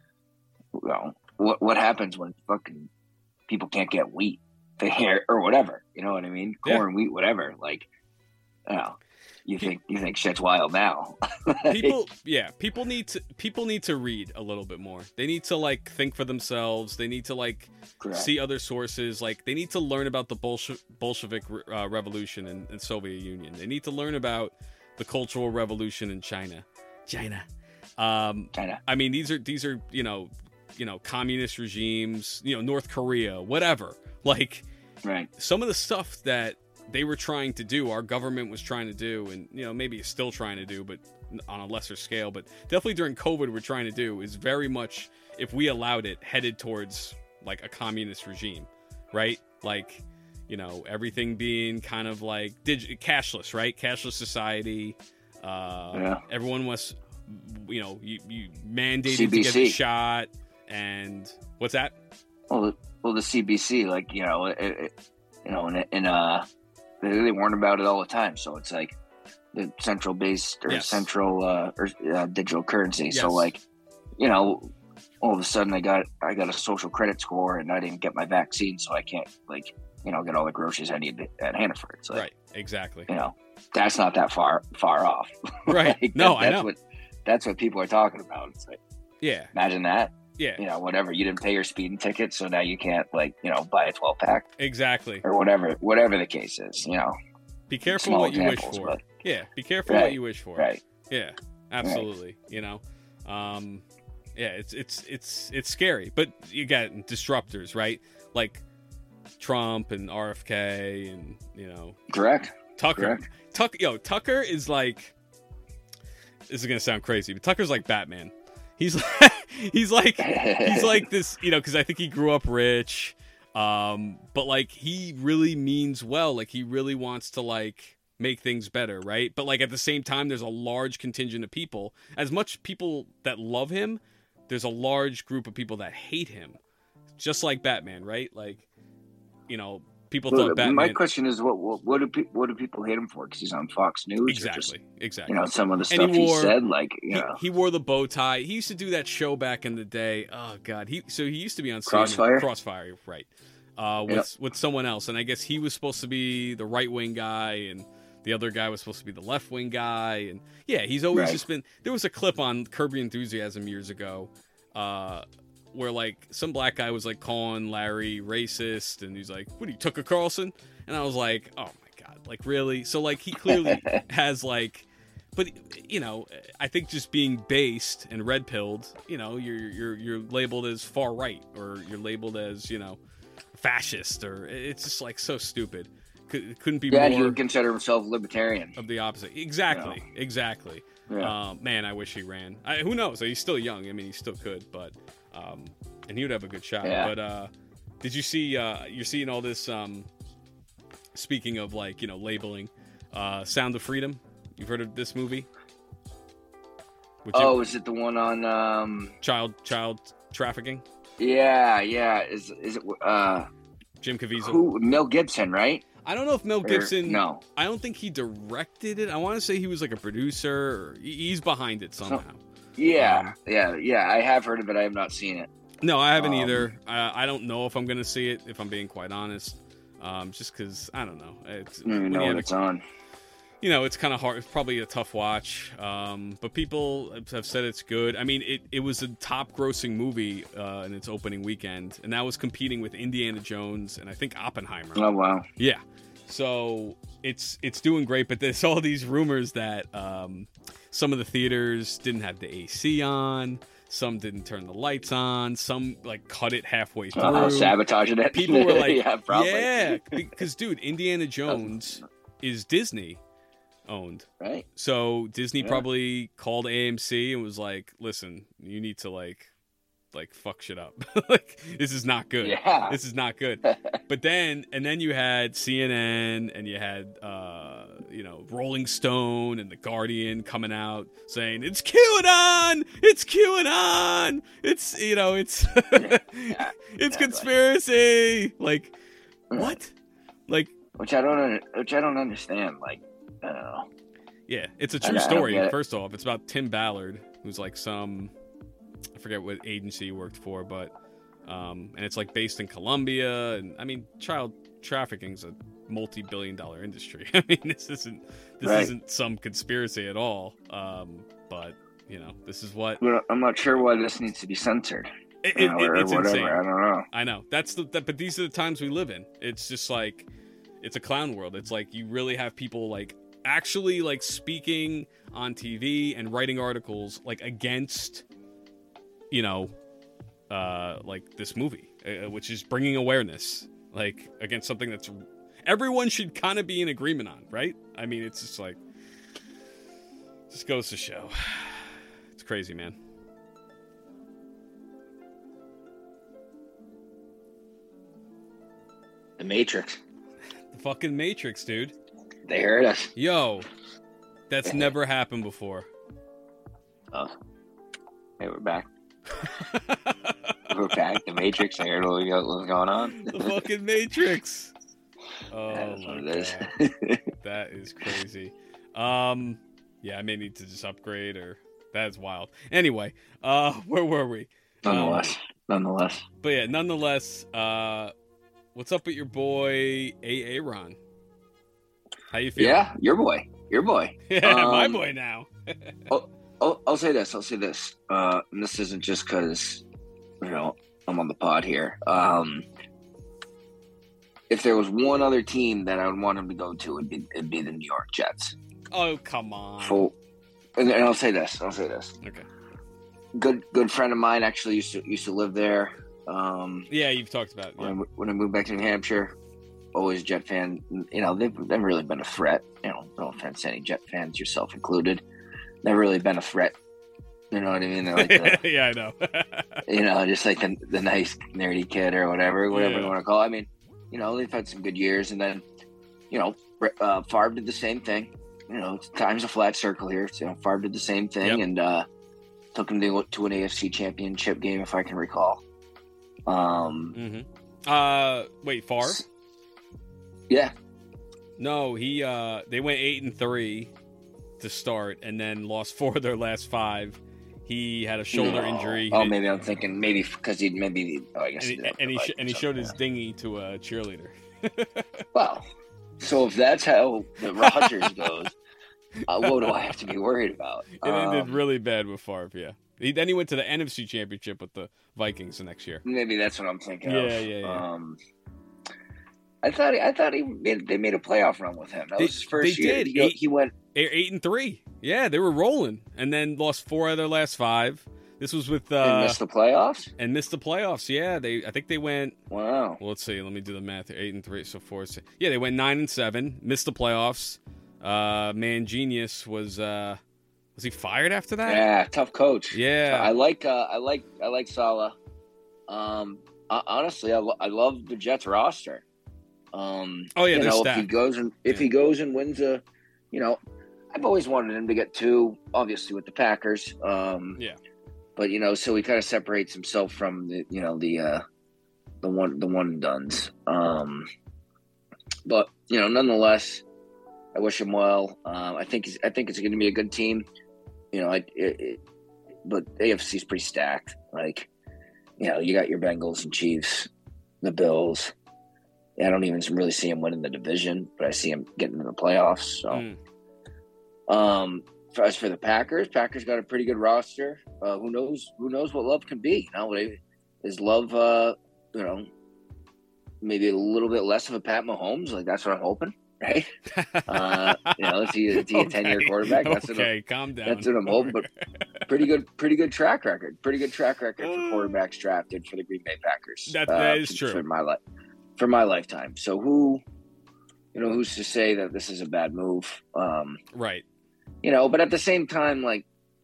you know what what happens when fucking people can't get wheat or whatever? You know what I mean? Yeah. Corn, wheat, whatever. Like, you know, you think you think shit's wild now. people. Yeah, people need to. People need to read a little bit more. They need to like think for themselves. They need to like Correct. see other sources. Like they need to learn about the Bolshe- Bolshevik uh, Revolution in, in Soviet Union. They need to learn about the Cultural Revolution in China. China. Um, China. I mean, these are these are you know, you know, communist regimes. You know, North Korea, whatever. Like Right. some of the stuff that they were trying to do, our government was trying to do, and you know, maybe is still trying to do, but on a lesser scale. But definitely during COVID, we're trying to do is very much, if we allowed it, headed towards like a communist regime, right? Like, you know, everything being kind of like dig- cashless, right? Cashless society. Uh, Yeah. Everyone was, you know, you, you mandated C B C. to get the shot. And what's that? Well, well, the C B C, like, you know, it, it, you know, in, in uh, they, they warn about it all the time. So it's like the central based or Yes. central uh, or uh, digital currency. Yes. So like, you know, all of a sudden I got I got a social credit score and I didn't get my vaccine, so I can't like, you know, get all the groceries I need at Hannaford. It's like, Right. Exactly. you know, that's not that far far off. Right. Like, No, that, I that's know. What, that's what people are talking about. It's like, Yeah. imagine that. Yeah. You know, whatever, you didn't pay your speeding ticket, so now you can't, like, you know, buy a twelve pack Exactly. or whatever, whatever the case is. You know, Be careful small what you wish examples, for. but- Yeah. Be careful Right. what you wish for. right? Yeah, absolutely. You know, um, yeah, it's it's it's it's scary, but you got disruptors, right? Like Trump and R F K, and you know Correct. Tucker. Correct. Tuck, yo, Tucker is like. This is gonna sound crazy, but Tucker's like Batman. He's like, he's like he's like this, you know, because I think he grew up rich, um, but like he really means well. Like he really wants to like make things better, right? But like at the same time, there's a large contingent of people. As much people that love him, there's a large group of people that hate him, just like Batman, right? Like, you know, people Well, thought Batman. my question is, what what what do pe- what do people hate him for? Because he's on Fox News. Or just, exactly, exactly. you know, some of the And he stuff he, wore- said, like, you He, know, he wore the bow tie. He used to do that show back in the day. Oh God, he so he used to be on C N N, Crossfire? Crossfire, right? Uh, with Yep. with someone else, and I guess he was supposed to be the right wing guy, and the other guy was supposed to be the left wing guy, and yeah, he's always Right. just been. There was a clip on Curb Your Enthusiasm years ago, uh, where like some black guy was like calling Larry racist, and he's like, "What are you, Tucker Carlson?" And I was like, "Oh my God, like really?" So like he clearly has like. But you know, I think just being based and red pilled, you know, you're you're you're labeled as far right, or you're labeled as, you know, fascist, or it's just like so stupid. Could, couldn't be yeah, and he more would consider himself libertarian. of the opposite. Exactly, exactly. Yeah. Um, man, I wish he ran. I, who knows? He's still young. I mean, he still could, but um, and he would have a good shot. Yeah. But uh, did you see? Uh, you're seeing all this. Um, speaking of like, you know, labeling, uh, Sound of Freedom. You've heard of this movie? With Jim- Oh, is it the one on? um child child trafficking. Yeah, yeah. Is is it uh Jim Caviezel. who? Mel Gibson, right? I don't know if Mel Or- Gibson. no. I don't think he directed it. I want to say he was like a producer. Or he- he's behind it somehow. Yeah, Um, yeah, yeah. I have heard of it. I have not seen it. No, I haven't Um, either. I, I don't know if I'm going to see it, if I'm being quite honest. Um, just because, I don't know. It's, I don't even when know you what have a- it's on. you know, it's kind of hard. It's probably a tough watch. Um, but people have said it's good. I mean, it, it was a top grossing movie uh, in its opening weekend, and that was competing with Indiana Jones and I think Oppenheimer. Oh wow. Yeah. So it's it's doing great, but there's all these rumors that um, some of the theaters didn't have the A C on, some didn't turn the lights on, some like cut it halfway through. Uh, sabotaging it. People were like, yeah, probably. yeah, because dude, Indiana Jones is Disney owned. Right. So Disney Yeah. probably called A M C and was like, "Listen, you need to like, like fuck shit up. Like this is not good. Yeah. This is not good." But then, and then you had C N N and you had, uh, you know, Rolling Stone and The Guardian coming out saying it's QAnon, it's QAnon, it's you know, it's Yeah, it's exactly. conspiracy. Like Yeah. what? Like. Which I don't. under- Which I don't understand. Like, I don't know. Yeah, it's a I true don't- I don't story. get it. First off, it's about Tim Ballard, who's like some, I forget what agency he worked for, but, um, and it's like based in Colombia, and I mean, child trafficking is a multi-billion-dollar industry. I mean, this isn't this Right. isn't some conspiracy at all. Um, but you know, this is what But I'm not sure why this needs to be censored. it, you it, know, it- or it's whatever. insane. I don't know. I know that's the that, but these are the times we live in. It's just like it's a clown world. It's like you really have people like actually like speaking on T V and writing articles like against, you know, uh, like this movie, uh, which is bringing awareness like against something that's everyone should kind of be in agreement on, right? I mean, it's just like just goes to show. It's crazy, man. The Matrix. fucking Matrix, dude. They heard us. Yo, that's never happened before. Oh, hey, we're back. We're back. The Matrix. I heard what was going on. The fucking Matrix. Oh That's my what it is. God. That is crazy. Um, yeah, I may need to just upgrade, or that's wild. Anyway, uh, where were we? Nonetheless, Um, nonetheless. but yeah, nonetheless, uh, what's up with your boy A. Aaron? How you feeling? Yeah, your boy, your boy. Yeah, my Um, boy now. I'll, I'll say this. I'll say this. Uh, and this isn't just because, you know, I'm on the pod here. Um, if there was one other team that I would want him to go to, it'd be, it'd be the New York Jets. Oh, come on. Full, and, and I'll say this. I'll say this. Okay. Good, good friend of mine actually used to used to live there. Um, Yeah, you've talked about it. when, Yeah. I, when I moved back to New Hampshire, always Jet fan. You know, they've never really been a threat. You know, no offense to any Jet fans, yourself included. Never really been a threat. You know what I mean? They're like the, Yeah, I know. you know, just like the, the nice nerdy kid or whatever, whatever Yeah. you want to call it. I mean, you know, they've had some good years, and then, you know, uh, Favre did the same thing. You know, time's a flat circle here. So, you know, Favre did the same thing, Yep. and uh, took him to, to an A F C Championship game, if I can recall. Um, Mm-hmm. Uh, wait, Favre? yeah, No, he. Uh, they went eight and three to start, and then lost four of their last five. He had a shoulder No. injury. Oh, He- maybe I'm thinking maybe because he maybe. Oh, I guess. and he, did have and the he, sh- Vikings and he up showed there. his dinghy to a cheerleader. Well, so if that's how the Rodgers goes, uh, what do I have to be worried about? It ended Um, really bad with Favre. Yeah. He, then he went to the N F C Championship with the Vikings the next year. Maybe that's what I'm thinking Yeah, of. yeah, yeah. Um, I thought he, I thought he made, they made a playoff run with him. That They- was his first they year. did. He, go- Eight- he went. Eight, eight and three. Yeah, they were rolling, and then lost four of their last five. This was with uh, and missed the playoffs. and missed the playoffs. Yeah, they. I think they went. Wow. Well, let's see. Let me do the math. Eight and three, so four. Six. Yeah, they went nine and seven. Missed the playoffs. Uh, Man Genius was. Uh, was he fired after that? Yeah, tough coach. Yeah. I like. Uh, I like. I like Saleh. Um, ho- honestly, I, lo- I love the Jets roster. Um, Oh, yeah, you they're know, if he stacked. goes and if Yeah. he goes and wins a, you know, I've always wanted him to get two. Obviously, with the Packers. Um, Yeah. But you know, so he kind of separates himself from the, you know, the, uh, the one, the one and dones. Um, but you know, nonetheless, I wish him well. Um, I think he's, I think it's going to be a good team. You know, I, it, it, but A F C's pretty stacked. Like, you know, you got your Bengals and Chiefs, the Bills. I don't even really see him winning the division, but I see him getting in the playoffs. So, Mm. um, for, as for the Packers, Packers got a pretty good roster. Uh, who knows? Who knows what Love can be? You know, They- is Love, uh, you know, maybe a little bit less of a Pat Mahomes? Like that's what I'm hoping, right? Uh, you know, is he, is he a ten-year Okay. quarterback? That's what I'm- okay, calm down. that's what I'm hoping. But pretty good, pretty good track record. Pretty good track record for quarterbacks drafted for the Green Bay Packers. That- that uh, is for, true. for my life, for my lifetime. So who, you know, who's to say that this is a bad move? Um, Right. you know, but at the same time, like,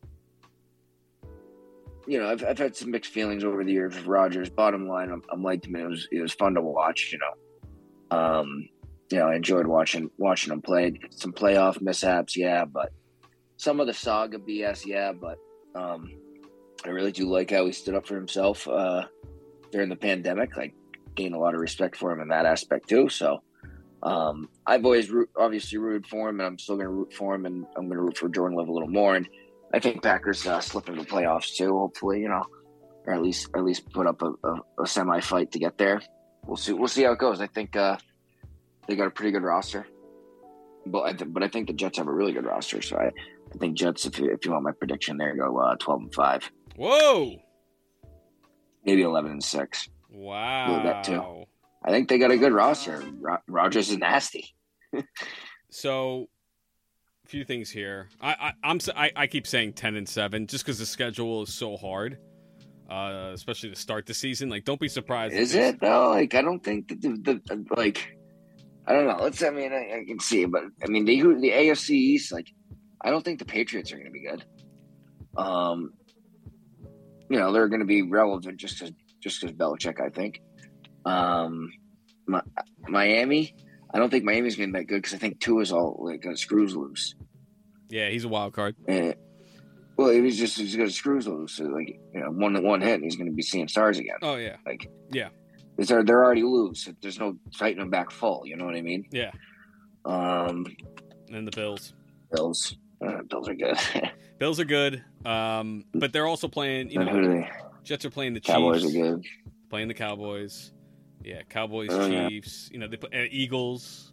you know, I've I've had some mixed feelings over the years with Rodgers. Bottom line, I'm, I'm like him. It was it was fun to watch. You know, um, you know, I enjoyed watching watching him play. Some playoff mishaps, yeah, but some of the saga B S, yeah, but um, I really do like how he stood up for himself uh, during the pandemic. I gained a lot of respect for him in that aspect too. So um, I've always root, obviously rooted for him, and I'm still going to root for him, and I'm going to root for Jordan Love a little more. And I think Packers uh, slip into the playoffs too, hopefully, you know, or at least at least put up a, a, a semi fight to get there. We'll see. We'll see how it goes. I think uh, they got a pretty good roster, but I th- but I think the Jets have a really good roster. So I, I think Jets, if you, if you want my prediction, there go uh, twelve and five, Whoa. maybe eleven and six. Wow. that too. I think they got a good roster. Ro- Rodgers is nasty. So, a few things here. I, I I'm s- I, I keep saying ten and seven just because the schedule is so hard, uh, especially to start the season. Like, don't be surprised. if Is it's- it though? Like I don't think that the, the like I don't know. Let's. I mean, I, I can see, but I mean the the A F C East. Like I don't think the Patriots are going to be good. Um, you know they're going to be relevant just because just because Belichick. I think. Um, Mi- Miami. I don't think Miami's going to be that good because I think Tua's all like got screws loose. Yeah, he's a wild card. And, well, he was just he's got screws loose. So like you know, one one hit, and he's going to be seeing stars again. Oh yeah, Like yeah, they're they're already loose. There's no fighting them back full. You know what I mean? yeah. Um, And the Bills. Bills, uh, Bills are good. Bills are good, um, but they're also playing. You And who know, do they? Jets are playing the Cowboys Chiefs. are good. Playing the Cowboys. Yeah, Cowboys, Oh, yeah. Chiefs. You know, they play, uh, Eagles.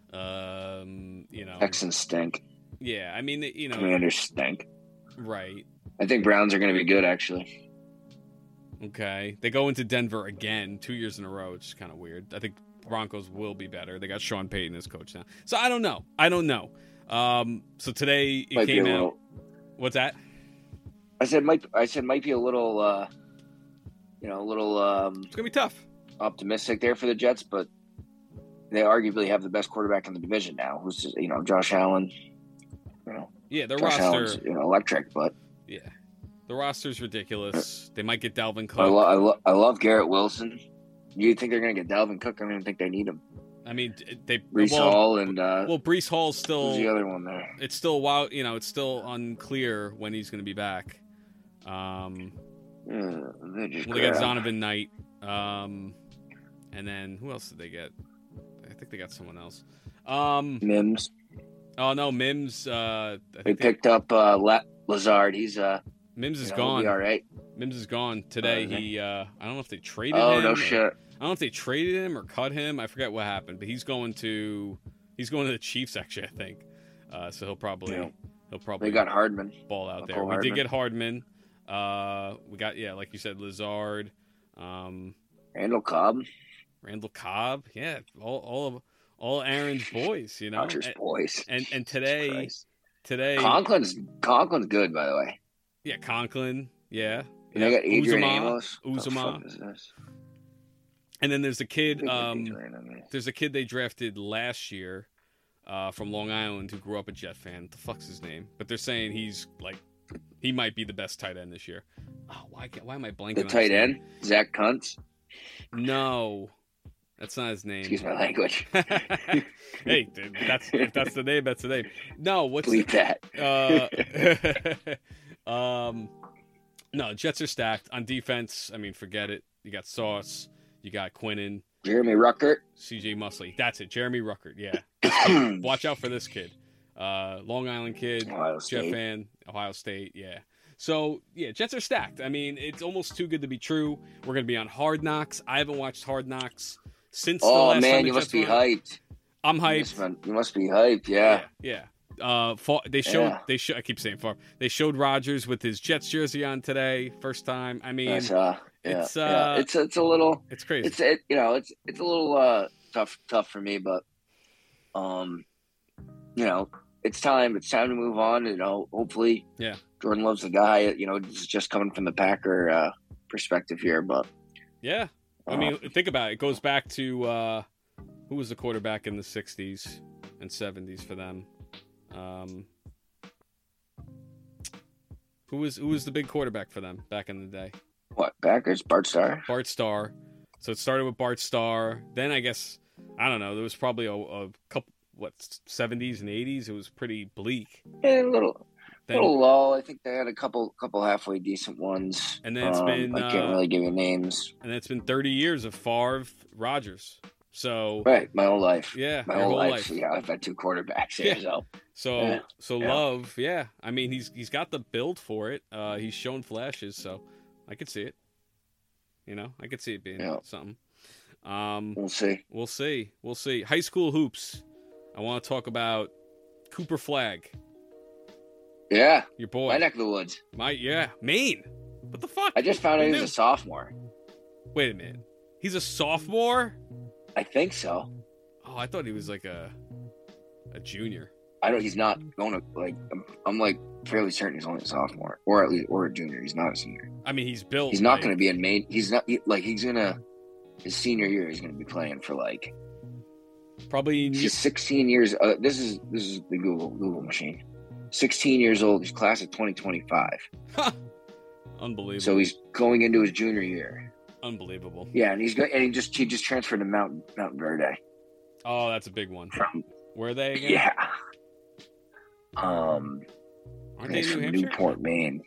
Um, you know, Texans stink. yeah. I mean, you know, Commanders stink. right. I think Browns are going to be good actually. Okay, they go into Denver again, two years in a row, which is kind of weird. I think Broncos will be better. They got Sean Payton as coach now, so I don't know. I don't know. Um, so today it Might be came a out. little. What's that? I said might. I said might be a little. Uh, you know, a little um, It's gonna be tough. optimistic there for the Jets, but they arguably have the best quarterback in the division now, who's just, you know Josh Allen. You know, Yeah, their Josh Allen's roster. you know electric, but Yeah, the roster's ridiculous. They might get Dalvin Cook. I, lo- I, lo- I love Garrett Wilson. You think they're going to get Dalvin Cook? I don't even think they need him. I mean, they Brees well, Hall and uh, well, Brees Hall's who's still. the other one there? It's still wild. You know, it's still unclear when he's going to be back. Um, Yeah, they just well, they got grab- Zonovan Knight. Um, and then who else did they get? I think they got someone else. Um, Mims. oh no, Mims. Uh, I They think they, picked up uh, La- Lazard. He's uh, Mims you is know, gone. he'll be all right. Mims is gone today. Oh, is he? he. Uh, I don't know if they traded Oh him. no or- shit. I don't know if they traded him or cut him. I forget what happened, but he's going to he's going to the Chiefs actually. I think. Uh, so he'll probably Yeah. he'll probably They got Hardman. ball out there. Michael We did Hardman. get Hardman. Uh, we got yeah, like you said, Lazard, um, Randall Cobb. Randall Cobb. Yeah, all all of all Aaron's boys. You know, Dodgers and, boys. and and today Christ. today Conklin's Conklin's good, by the way. yeah, Conklin. Yeah, And they got Adrian Uzomah, Amos. What the Uzomah. fuck is this? And then there's a kid. Big Um, Adrian, I mean. there's a kid they drafted last year, uh, from Long Island who grew up a Jet fan. What the fuck's his name? But they're saying he's like, he might be the best tight end this year. Oh, why can't, why am I blanking? The on tight his end, name? Zach Kuntz. No, that's not his name. Excuse my language. Hey, dude, that's if that's the name, that's the name. No, what's Bleep that. uh, um, no, Jets are stacked on defense. I mean, forget it. You got Sauce, you got Quinnen, Jeremy Ruckert. C J Musley. That's it. Jeremy Ruckert. Yeah, watch out for this kid. Uh, Long Island kid, Ohio Jet State. fan, Ohio State. Yeah. So yeah, Jets are stacked. I mean, it's almost too good to be true. We're gonna be on Hard Knocks. I haven't watched Hard Knocks since the Oh last time man, the you must Jets be were on. hyped. I'm You hyped. must, you must be hyped. Yeah. Yeah, yeah. Uh, fa- they showed. Yeah. They show. I keep saying far. They showed Rodgers with his Jets jersey on today, first time. I mean, That's, uh, yeah, it's, yeah. uh, it's it's a little it's crazy. it's it, you know it's it's a little uh, tough tough for me, but um, you know it's time it's time to move on. You know, hopefully, Yeah. Jordan Love's the guy. You know, this is just coming from the Packer uh, perspective here, but yeah. I uh, mean, think about it. It goes back to uh, who was the quarterback in the sixties and seventies for them. Um, who was who was the big quarterback for them back in the day? what Packers Bart Starr? Bart Starr. So it started with Bart Starr. Then I guess I don't know. There was probably a, a couple what seventies and eighties. It was pretty bleak. Yeah, a little. Then little low. I think they had a couple, couple halfway decent ones. And then it's Um, been, I can't uh, really give you names. and it's been thirty years of Favre, Rodgers. So Right, my whole life. yeah, My your whole, whole life. life. Yeah, I've had two quarterbacks here, Yeah. so So Yeah. so Yeah. Love, yeah. I mean, he's he's got the build for it. Uh, he's shown flashes, so I could see it. You know, I could see it being Yeah. something. Um, we'll see. we'll see. We'll see. High school hoops. I want to talk about Cooper Flagg, Yeah, your boy. my neck of the woods. My yeah, Maine. What the fuck? I just found out Who he was knew? a sophomore. Wait a minute. He's a sophomore? I think so. Oh, I thought he was like a a junior. I don't. He's not going to like. I'm, I'm like fairly certain he's only a sophomore, or at least or a junior. He's not a senior. I mean, he's built. He's not like- going to be in Maine. He's not he, like he's gonna. His senior year, he's going to be playing for like. probably. He's sixteen years. Uh, this is this is the Google Google machine. sixteen years old. He's class of twenty twenty-five. Unbelievable. So he's going into his junior year. Unbelievable. Yeah, and he's go- and he just he just transferred to Mountain Mountain Verde. Oh, that's a big one. From Where are they again? yeah. Um, Aren't they it's in New from Hampshire? Newport, Maine.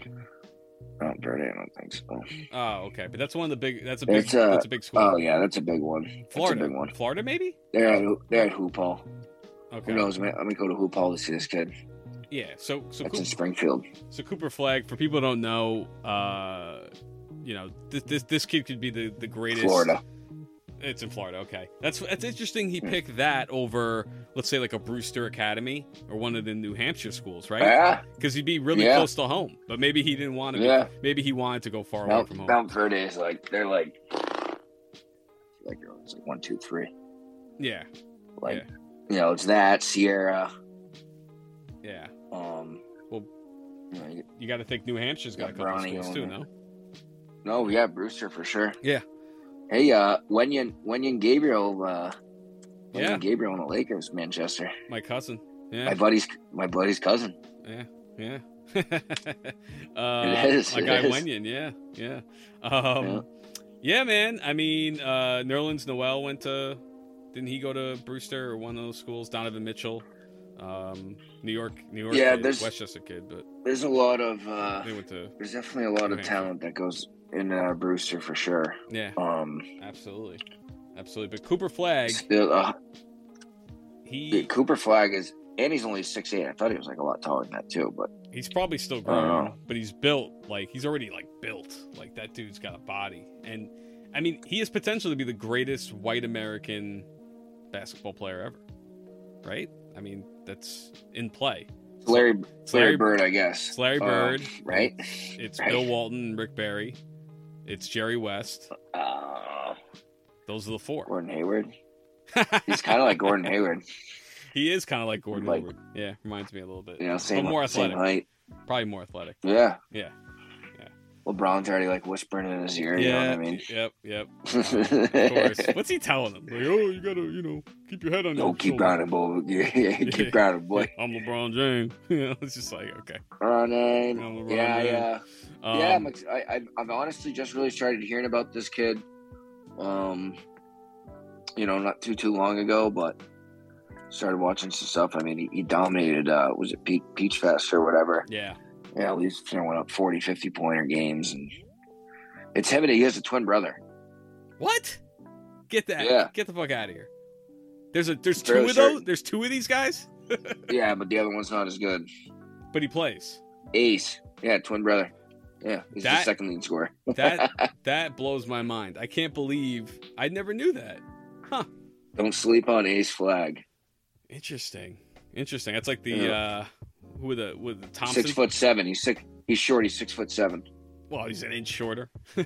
Not Verde, I don't think so. Oh, okay, but that's one of the big. That's a big. It's, uh, that's a big school. Oh yeah, that's a big one. Florida. That's a big one. Florida, maybe. They're at they're at Hoop Hall. Okay. Who knows, man? Let me go to Hoop Hall to see this kid. Yeah. So so That's Coop, in Springfield. so Cooper Flag. For people who don't know, uh, you know, this this this kid could be the the greatest. Florida. It's in Florida. Okay, that's that's interesting. He picked that over, let's say, like a Brewster Academy or one of the New Hampshire schools, right? Yeah. Because he'd be really Yeah. close to home. But maybe he didn't want to. Yeah. Be, maybe he wanted to go far away Mount, from home. Mount Verde is like they're like like it's like one, two, three. Yeah. Like Yeah. you know, it's that Sierra. Yeah. Um. Well, you know, you- You got to think New Hampshire's got a Yeah, couple Brownie schools on too, there. no? no, we got Brewster for sure. Yeah. Hey, uh, Wenyan Wenyan Gabriel. Uh, Wenyan Yeah. Gabriel on the Lakers, Manchester. My cousin. My Yeah. buddy's my buddy's cousin. Yeah. Yeah. uh, It is, My it guy is. Wenyan. Yeah. Yeah. Um, yeah. Yeah, man. I mean, uh, Nerlens Noel went to. Didn't he go to Brewster or one of those schools? Donovan Mitchell, um, New York, New York, Yeah, kid, there's- Westchester kid, but There's a lot of uh, they went to. there's definitely a lot New of Hampshire. talent that goes in uh, Brewster for sure. Yeah, Um, absolutely, absolutely. But Cooper Flag, still, uh, he Cooper Flag is, and he's only six eight. I thought he was like a lot taller than that too, but he's probably still I don't growing, know. but he's built like he's already like built. Like that dude's got a body, and I mean he has potential to be the greatest white American basketball player ever. Right? I mean that's in play. Larry It's Larry Larry Bird, I guess. It's Larry Uh, Bird, right? It's Right. Bill Walton, and Rick Barry. It's Jerry West. Uh, Those are the four. Gordon Hayward. He's kind of like Gordon Hayward. He is kind of like Gordon Like- Hayward. Yeah, reminds me a little bit. You know, same, but more same athletic. height. Probably more athletic. Yeah. Yeah. LeBron's already like whispering in his ear. You know yeah. what I mean? Yep. Yep. Of course. What's he telling them? Like, oh, you gotta, you know, keep your head on Yo, your keep shoulder. grinding, boy. Yeah, yeah, keep Yeah. grinding, boy. I'm LeBron James. You know, it's just like okay. Running. I'm LeBron Yeah, James. yeah. Um, yeah, I'm ex- I, I've, I've honestly just really started hearing about this kid, um, you know, not too too long ago, but started watching some stuff. I mean, he, he dominated. Uh, was it Pe- Peach Fest or whatever? Yeah. Yeah, he's throwing up forty, fifty pointer games, and it's him. And he has a twin brother. What? Get that. Yeah. Get the fuck out of here. There's a there's two Fairly of those. certain. There's two of these guys, Yeah, but the other one's not as good. but he plays. Ace. Yeah, twin brother. Yeah, he's That- the second lead scorer. That that blows my mind. I can't believe I never knew that. Huh. Don't sleep on Ace Flag. Interesting. Interesting. That's like the Yeah. uh who are the with the Thompson. Six foot seven. He's six. He's short. He's six foot seven. Well, he's an inch shorter.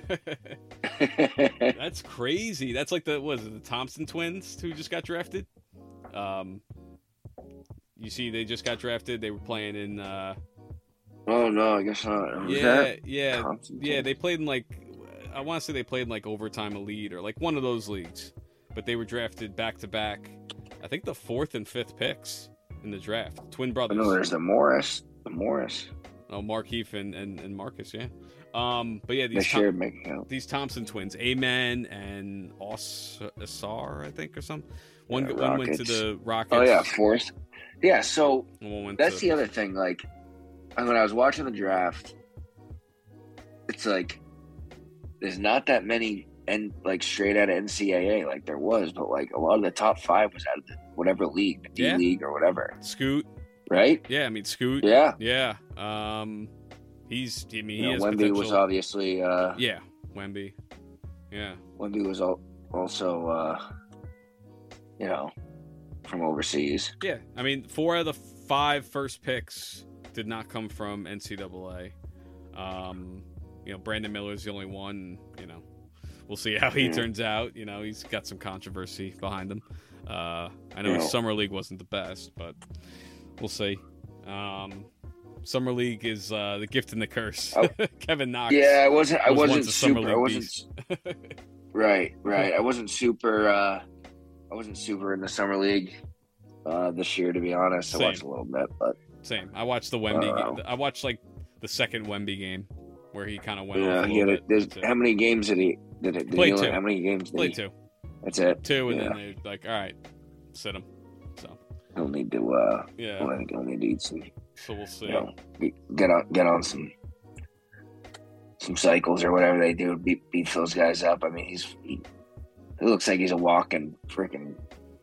That's crazy. That's like the what is it, the Thompson twins who just got drafted. Um, you see, they just got drafted. They were playing in. Uh, Oh no, I guess not. Who's yeah, that? yeah, Thompson yeah. twins. They played in like I want to say they played in like overtime elite or like one of those leagues, but they were drafted back to back. I think the fourth and fifth picks in the draft. Twin I brothers. know there's the Morris. The Morris. Oh, Markeith and, and, and Marcus, yeah. Um, but yeah, They these Thom- shared make account. these Thompson twins, Amen and Os Asar, I think, or something. One Yeah, one went to Rockets. the Rockets. Oh yeah, fourth. Yeah, so and one went that's to, the other thing. Like, when I was watching the draft, it's like there's not that many and like straight out of N C double A like there was, but like a lot of the top five was out of the, whatever league, the D Yeah. League or whatever, Scoot. right? Yeah, I mean Scoot. Yeah. Yeah. Um, he's. I mean, he You know, has Wemby potential. was obviously. Uh, Yeah, Wemby. Yeah. Wemby was al- also, uh, you know, from overseas. Yeah. I mean, four of the five first picks did not come from N C double A. Um, you know, Brandon Miller's the only one. You know, we'll see how he Yeah. turns out. You know, he's got some controversy behind him. Uh, I know Yeah. his summer league wasn't the best, but we'll see. Um, summer league is uh, the gift and the curse. Oh. Kevin Knox. Yeah, I wasn't. I was wasn't once a summer super. I league wasn't. beast. Right, right. I wasn't super. Uh, I wasn't super in the summer league uh, this year, to be honest. I Same. watched a little bit, but Same. I watched the Wemby. Wow. Game. I watched like the second Wemby game where he kind of went yeah, off a he had little a, bit. there's, That's it. how many games did he? Did it? Did Played he two. only- How many games? Did Played he? two. That's it. Two, and Yeah. then they're like, all right, sit him. So he'll need to. Uh, yeah, well, I think he'll need to eat some. So we'll see. You know, get on get on some some cycles or whatever they do. Beat beat those guys up. I mean, he's he, he looks like he's a walking freaking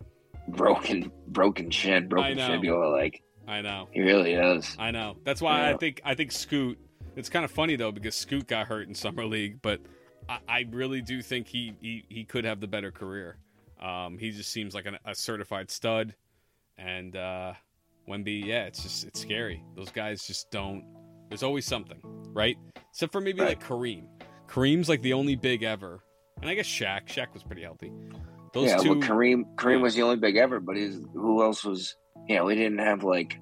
broken broken shin, broken fibula. Like I know he really is. I know. That's why yeah. I think I think Scoot. It's kind of funny though because Scoot got hurt in summer league, but I, I really do think he, he he could have the better career. Um, he just seems like an, a certified stud, and uh, Wemby, yeah, it's just it's scary. Those guys just don't. There's always something, right? Except for maybe right. like Kareem. Kareem's like the only big ever, and I guess Shaq. Shaq was pretty healthy. Those yeah, two. well, Kareem Kareem yeah. was the only big ever, but he's, who else was? You know, we didn't have like.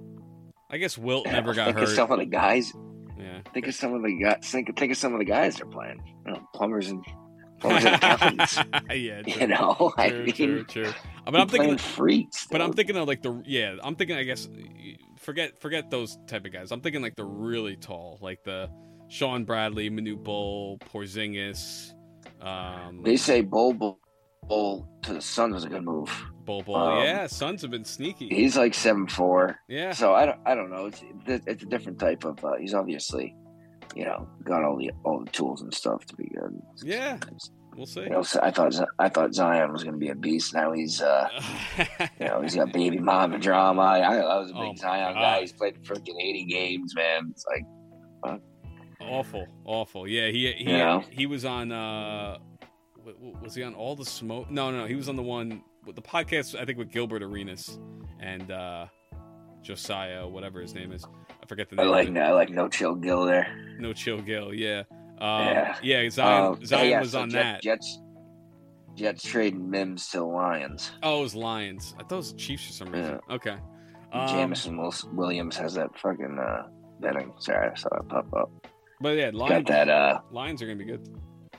I guess Wilt never got think hurt. Of some of the guys. Yeah. Think of some of the guys. Think think of some of the guys they're playing. You know, plumbers and plumbers and accountants. yeah. True. You know, I true, mean, true, true. I mean, I'm thinking of, freaks. But dude. I'm thinking of like the yeah. I'm thinking I guess forget forget those type of guys. I'm thinking like the really tall, like the Sean Bradley, Manute Bol, Porzingis. Um, they say Bol Bol, Bol to the Suns was a good move. Bol Bol, um, yeah. Suns have been sneaky. He's like seven four. Yeah. So I don't I don't know. It's it's a different type of. Uh, he's obviously, you know, got all the all the tools and stuff to be good. Yeah. We'll see. You know, I thought I thought Zion was going to be a beast. Now he's, uh, you know, he's got baby mama drama. I, I was a big Oh, Zion God. guy. He's played freaking eighty games, man. It's like, fuck. Awful, awful. Yeah, he he You know? he was on. uh w- w- Was he on All the Smoke? No, no, no. He was on the one with the podcast. I think with Gilbert Arenas and uh Josiah, whatever his name is. I forget the I name. like of it. I like No Chill Gill there. No Chill Gill. Yeah. Um, Yeah. yeah. Zion. Um, Zion yeah, was so on Jet, that. Jets, Jets trading Mims to the Lions. Oh, it was Lions. I thought it was Chiefs for some reason. Okay. Um, Jamison Wil- Williams has that fucking uh, betting. Sorry, I saw that pop up. But yeah, Got Lions. that. Uh, Lions are gonna be good.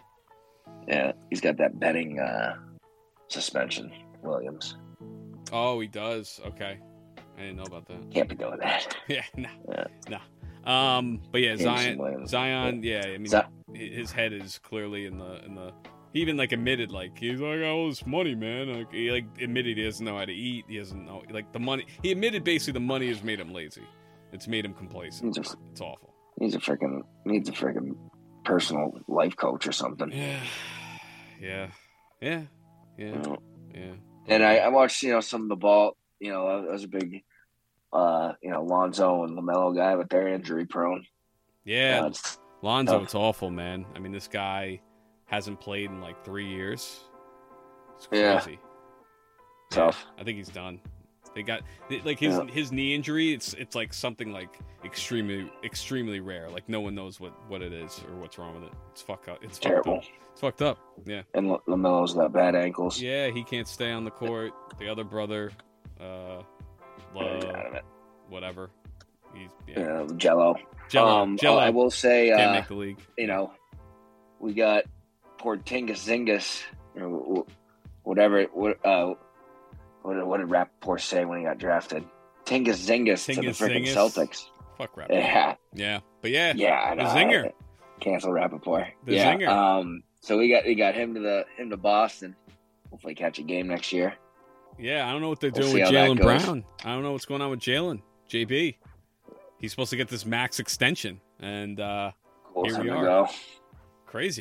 yeah, he's got that betting uh, suspension. Williams Oh, he does. Okay. I didn't know about that. can't be doing that. Yeah. No. Yeah. No. Um. But yeah, Jameson Zion. Williams. Zion. Yeah. I mean, Z- his head is clearly in the in the. He even like admitted like he's like, I got all this money, man. Like he like admitted he doesn't know how to eat. He doesn't know like the money. He admitted basically the money has made him lazy. It's made him complacent. He's a, It's awful. he's a freaking needs a freaking personal life coach or something. Yeah. Yeah. Yeah. You Yeah. know? Yeah. And I, I watched, you know, some of the ball. You know, I was a big, uh, you know, Lonzo and LaMelo guy, but they're injury prone. Yeah. Uh, it's Lonzo, tough. it's awful, man. I mean, this guy hasn't played in like three years. It's Yeah. crazy. tough. I think he's done. They got like his Yeah. his knee injury. It's it's like something like extremely extremely rare. Like no one knows what, what it is or what's wrong with it. It's fuck up. It's Terrible. Fucked up. It's fucked up. Yeah. And L- LaMelo's got bad ankles. Yeah. He can't stay on the court. The other brother, uh, He's uh out of it. whatever. He's yeah. Yeah, Jello. Jello. um, Jello. I will say, can't uh, make the league. you know, we got Porzingis Zingas, or wh- wh- whatever. What, uh, what, what did Rappaport say when he got drafted? Tingus Zingas to the Tingus freaking Zingas. Celtics. Fuck rap. Yeah, Yeah. But yeah. yeah, I The know. zinger. Cancel Rappaport. The yeah. zinger. Um. So we got we got him to the him to Boston. Hopefully catch a game next year. Yeah, I don't know what they're We'll doing see with how that Jalen goes. Brown. I don't know what's going on with Jalen. J B. He's supposed to get this max extension, and uh, Cool Here time we to are. go. crazy.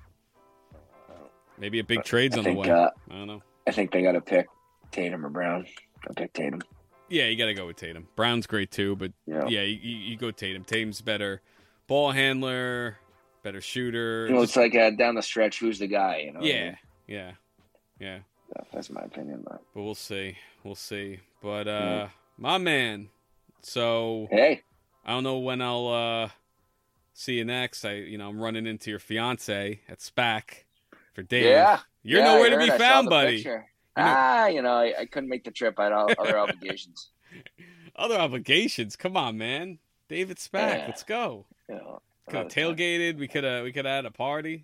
Maybe a big trade's I on the think way. uh, I don't know. I think they got to pick Tatum or Brown. I'll pick Tatum. Yeah, you got to go with Tatum. Brown's great too, but Yeah. yeah, you, you you go Tatum. Tatum's better ball handler, better shooter. You know, it's like uh, down the stretch, who's the guy? You know. what I yeah, mean? yeah, yeah. Yeah, that's my opinion. But But we'll see. We'll see. But uh, my man. So hey, I don't know when I'll uh, see you next. I, you know, I'm running into your fiance at SPAC for Dave. yeah, You're yeah, nowhere I to be heard. I saw found, the buddy. picture. You know- ah, you know, I, I couldn't make the trip. I had all, other obligations. Other obligations. Come on, man. David SPAC. Yeah. Let's go. You know, Could have uh, tailgated. We could have. We could have had a party.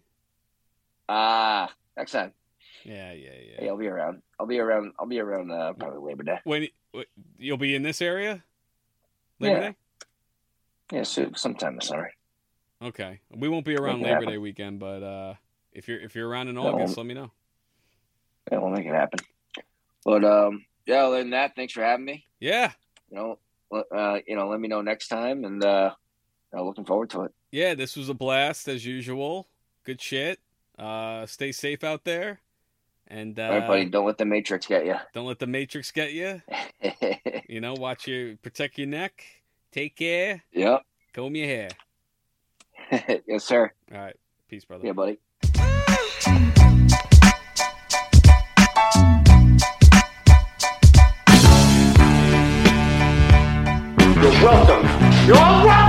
Ah, next time. Yeah, yeah, yeah. Hey, I'll be around. I'll be around. I'll be around. Uh, probably Labor Day. When what- you'll be in this area? Labor Yeah. Day? Yeah, so sometime this summer. Okay. We won't be around Make it Labor happen. Day weekend, but uh, if you're if you're around in No. August, let me know. Yeah, we'll make it happen. But um, yeah, other than that, thanks for having me. Yeah. You know, uh, you know, let me know next time, and uh, I'm looking forward to it. Yeah, this was a blast as usual. Good shit. Uh, stay safe out there, and uh, All right, buddy. Don't let the Matrix get you. Don't let the Matrix get you. You know, watch your protect your neck. Take care. Yep. Comb your hair. Yes, sir. All right. Peace, brother. Yeah, buddy. You're welcome. You're welcome.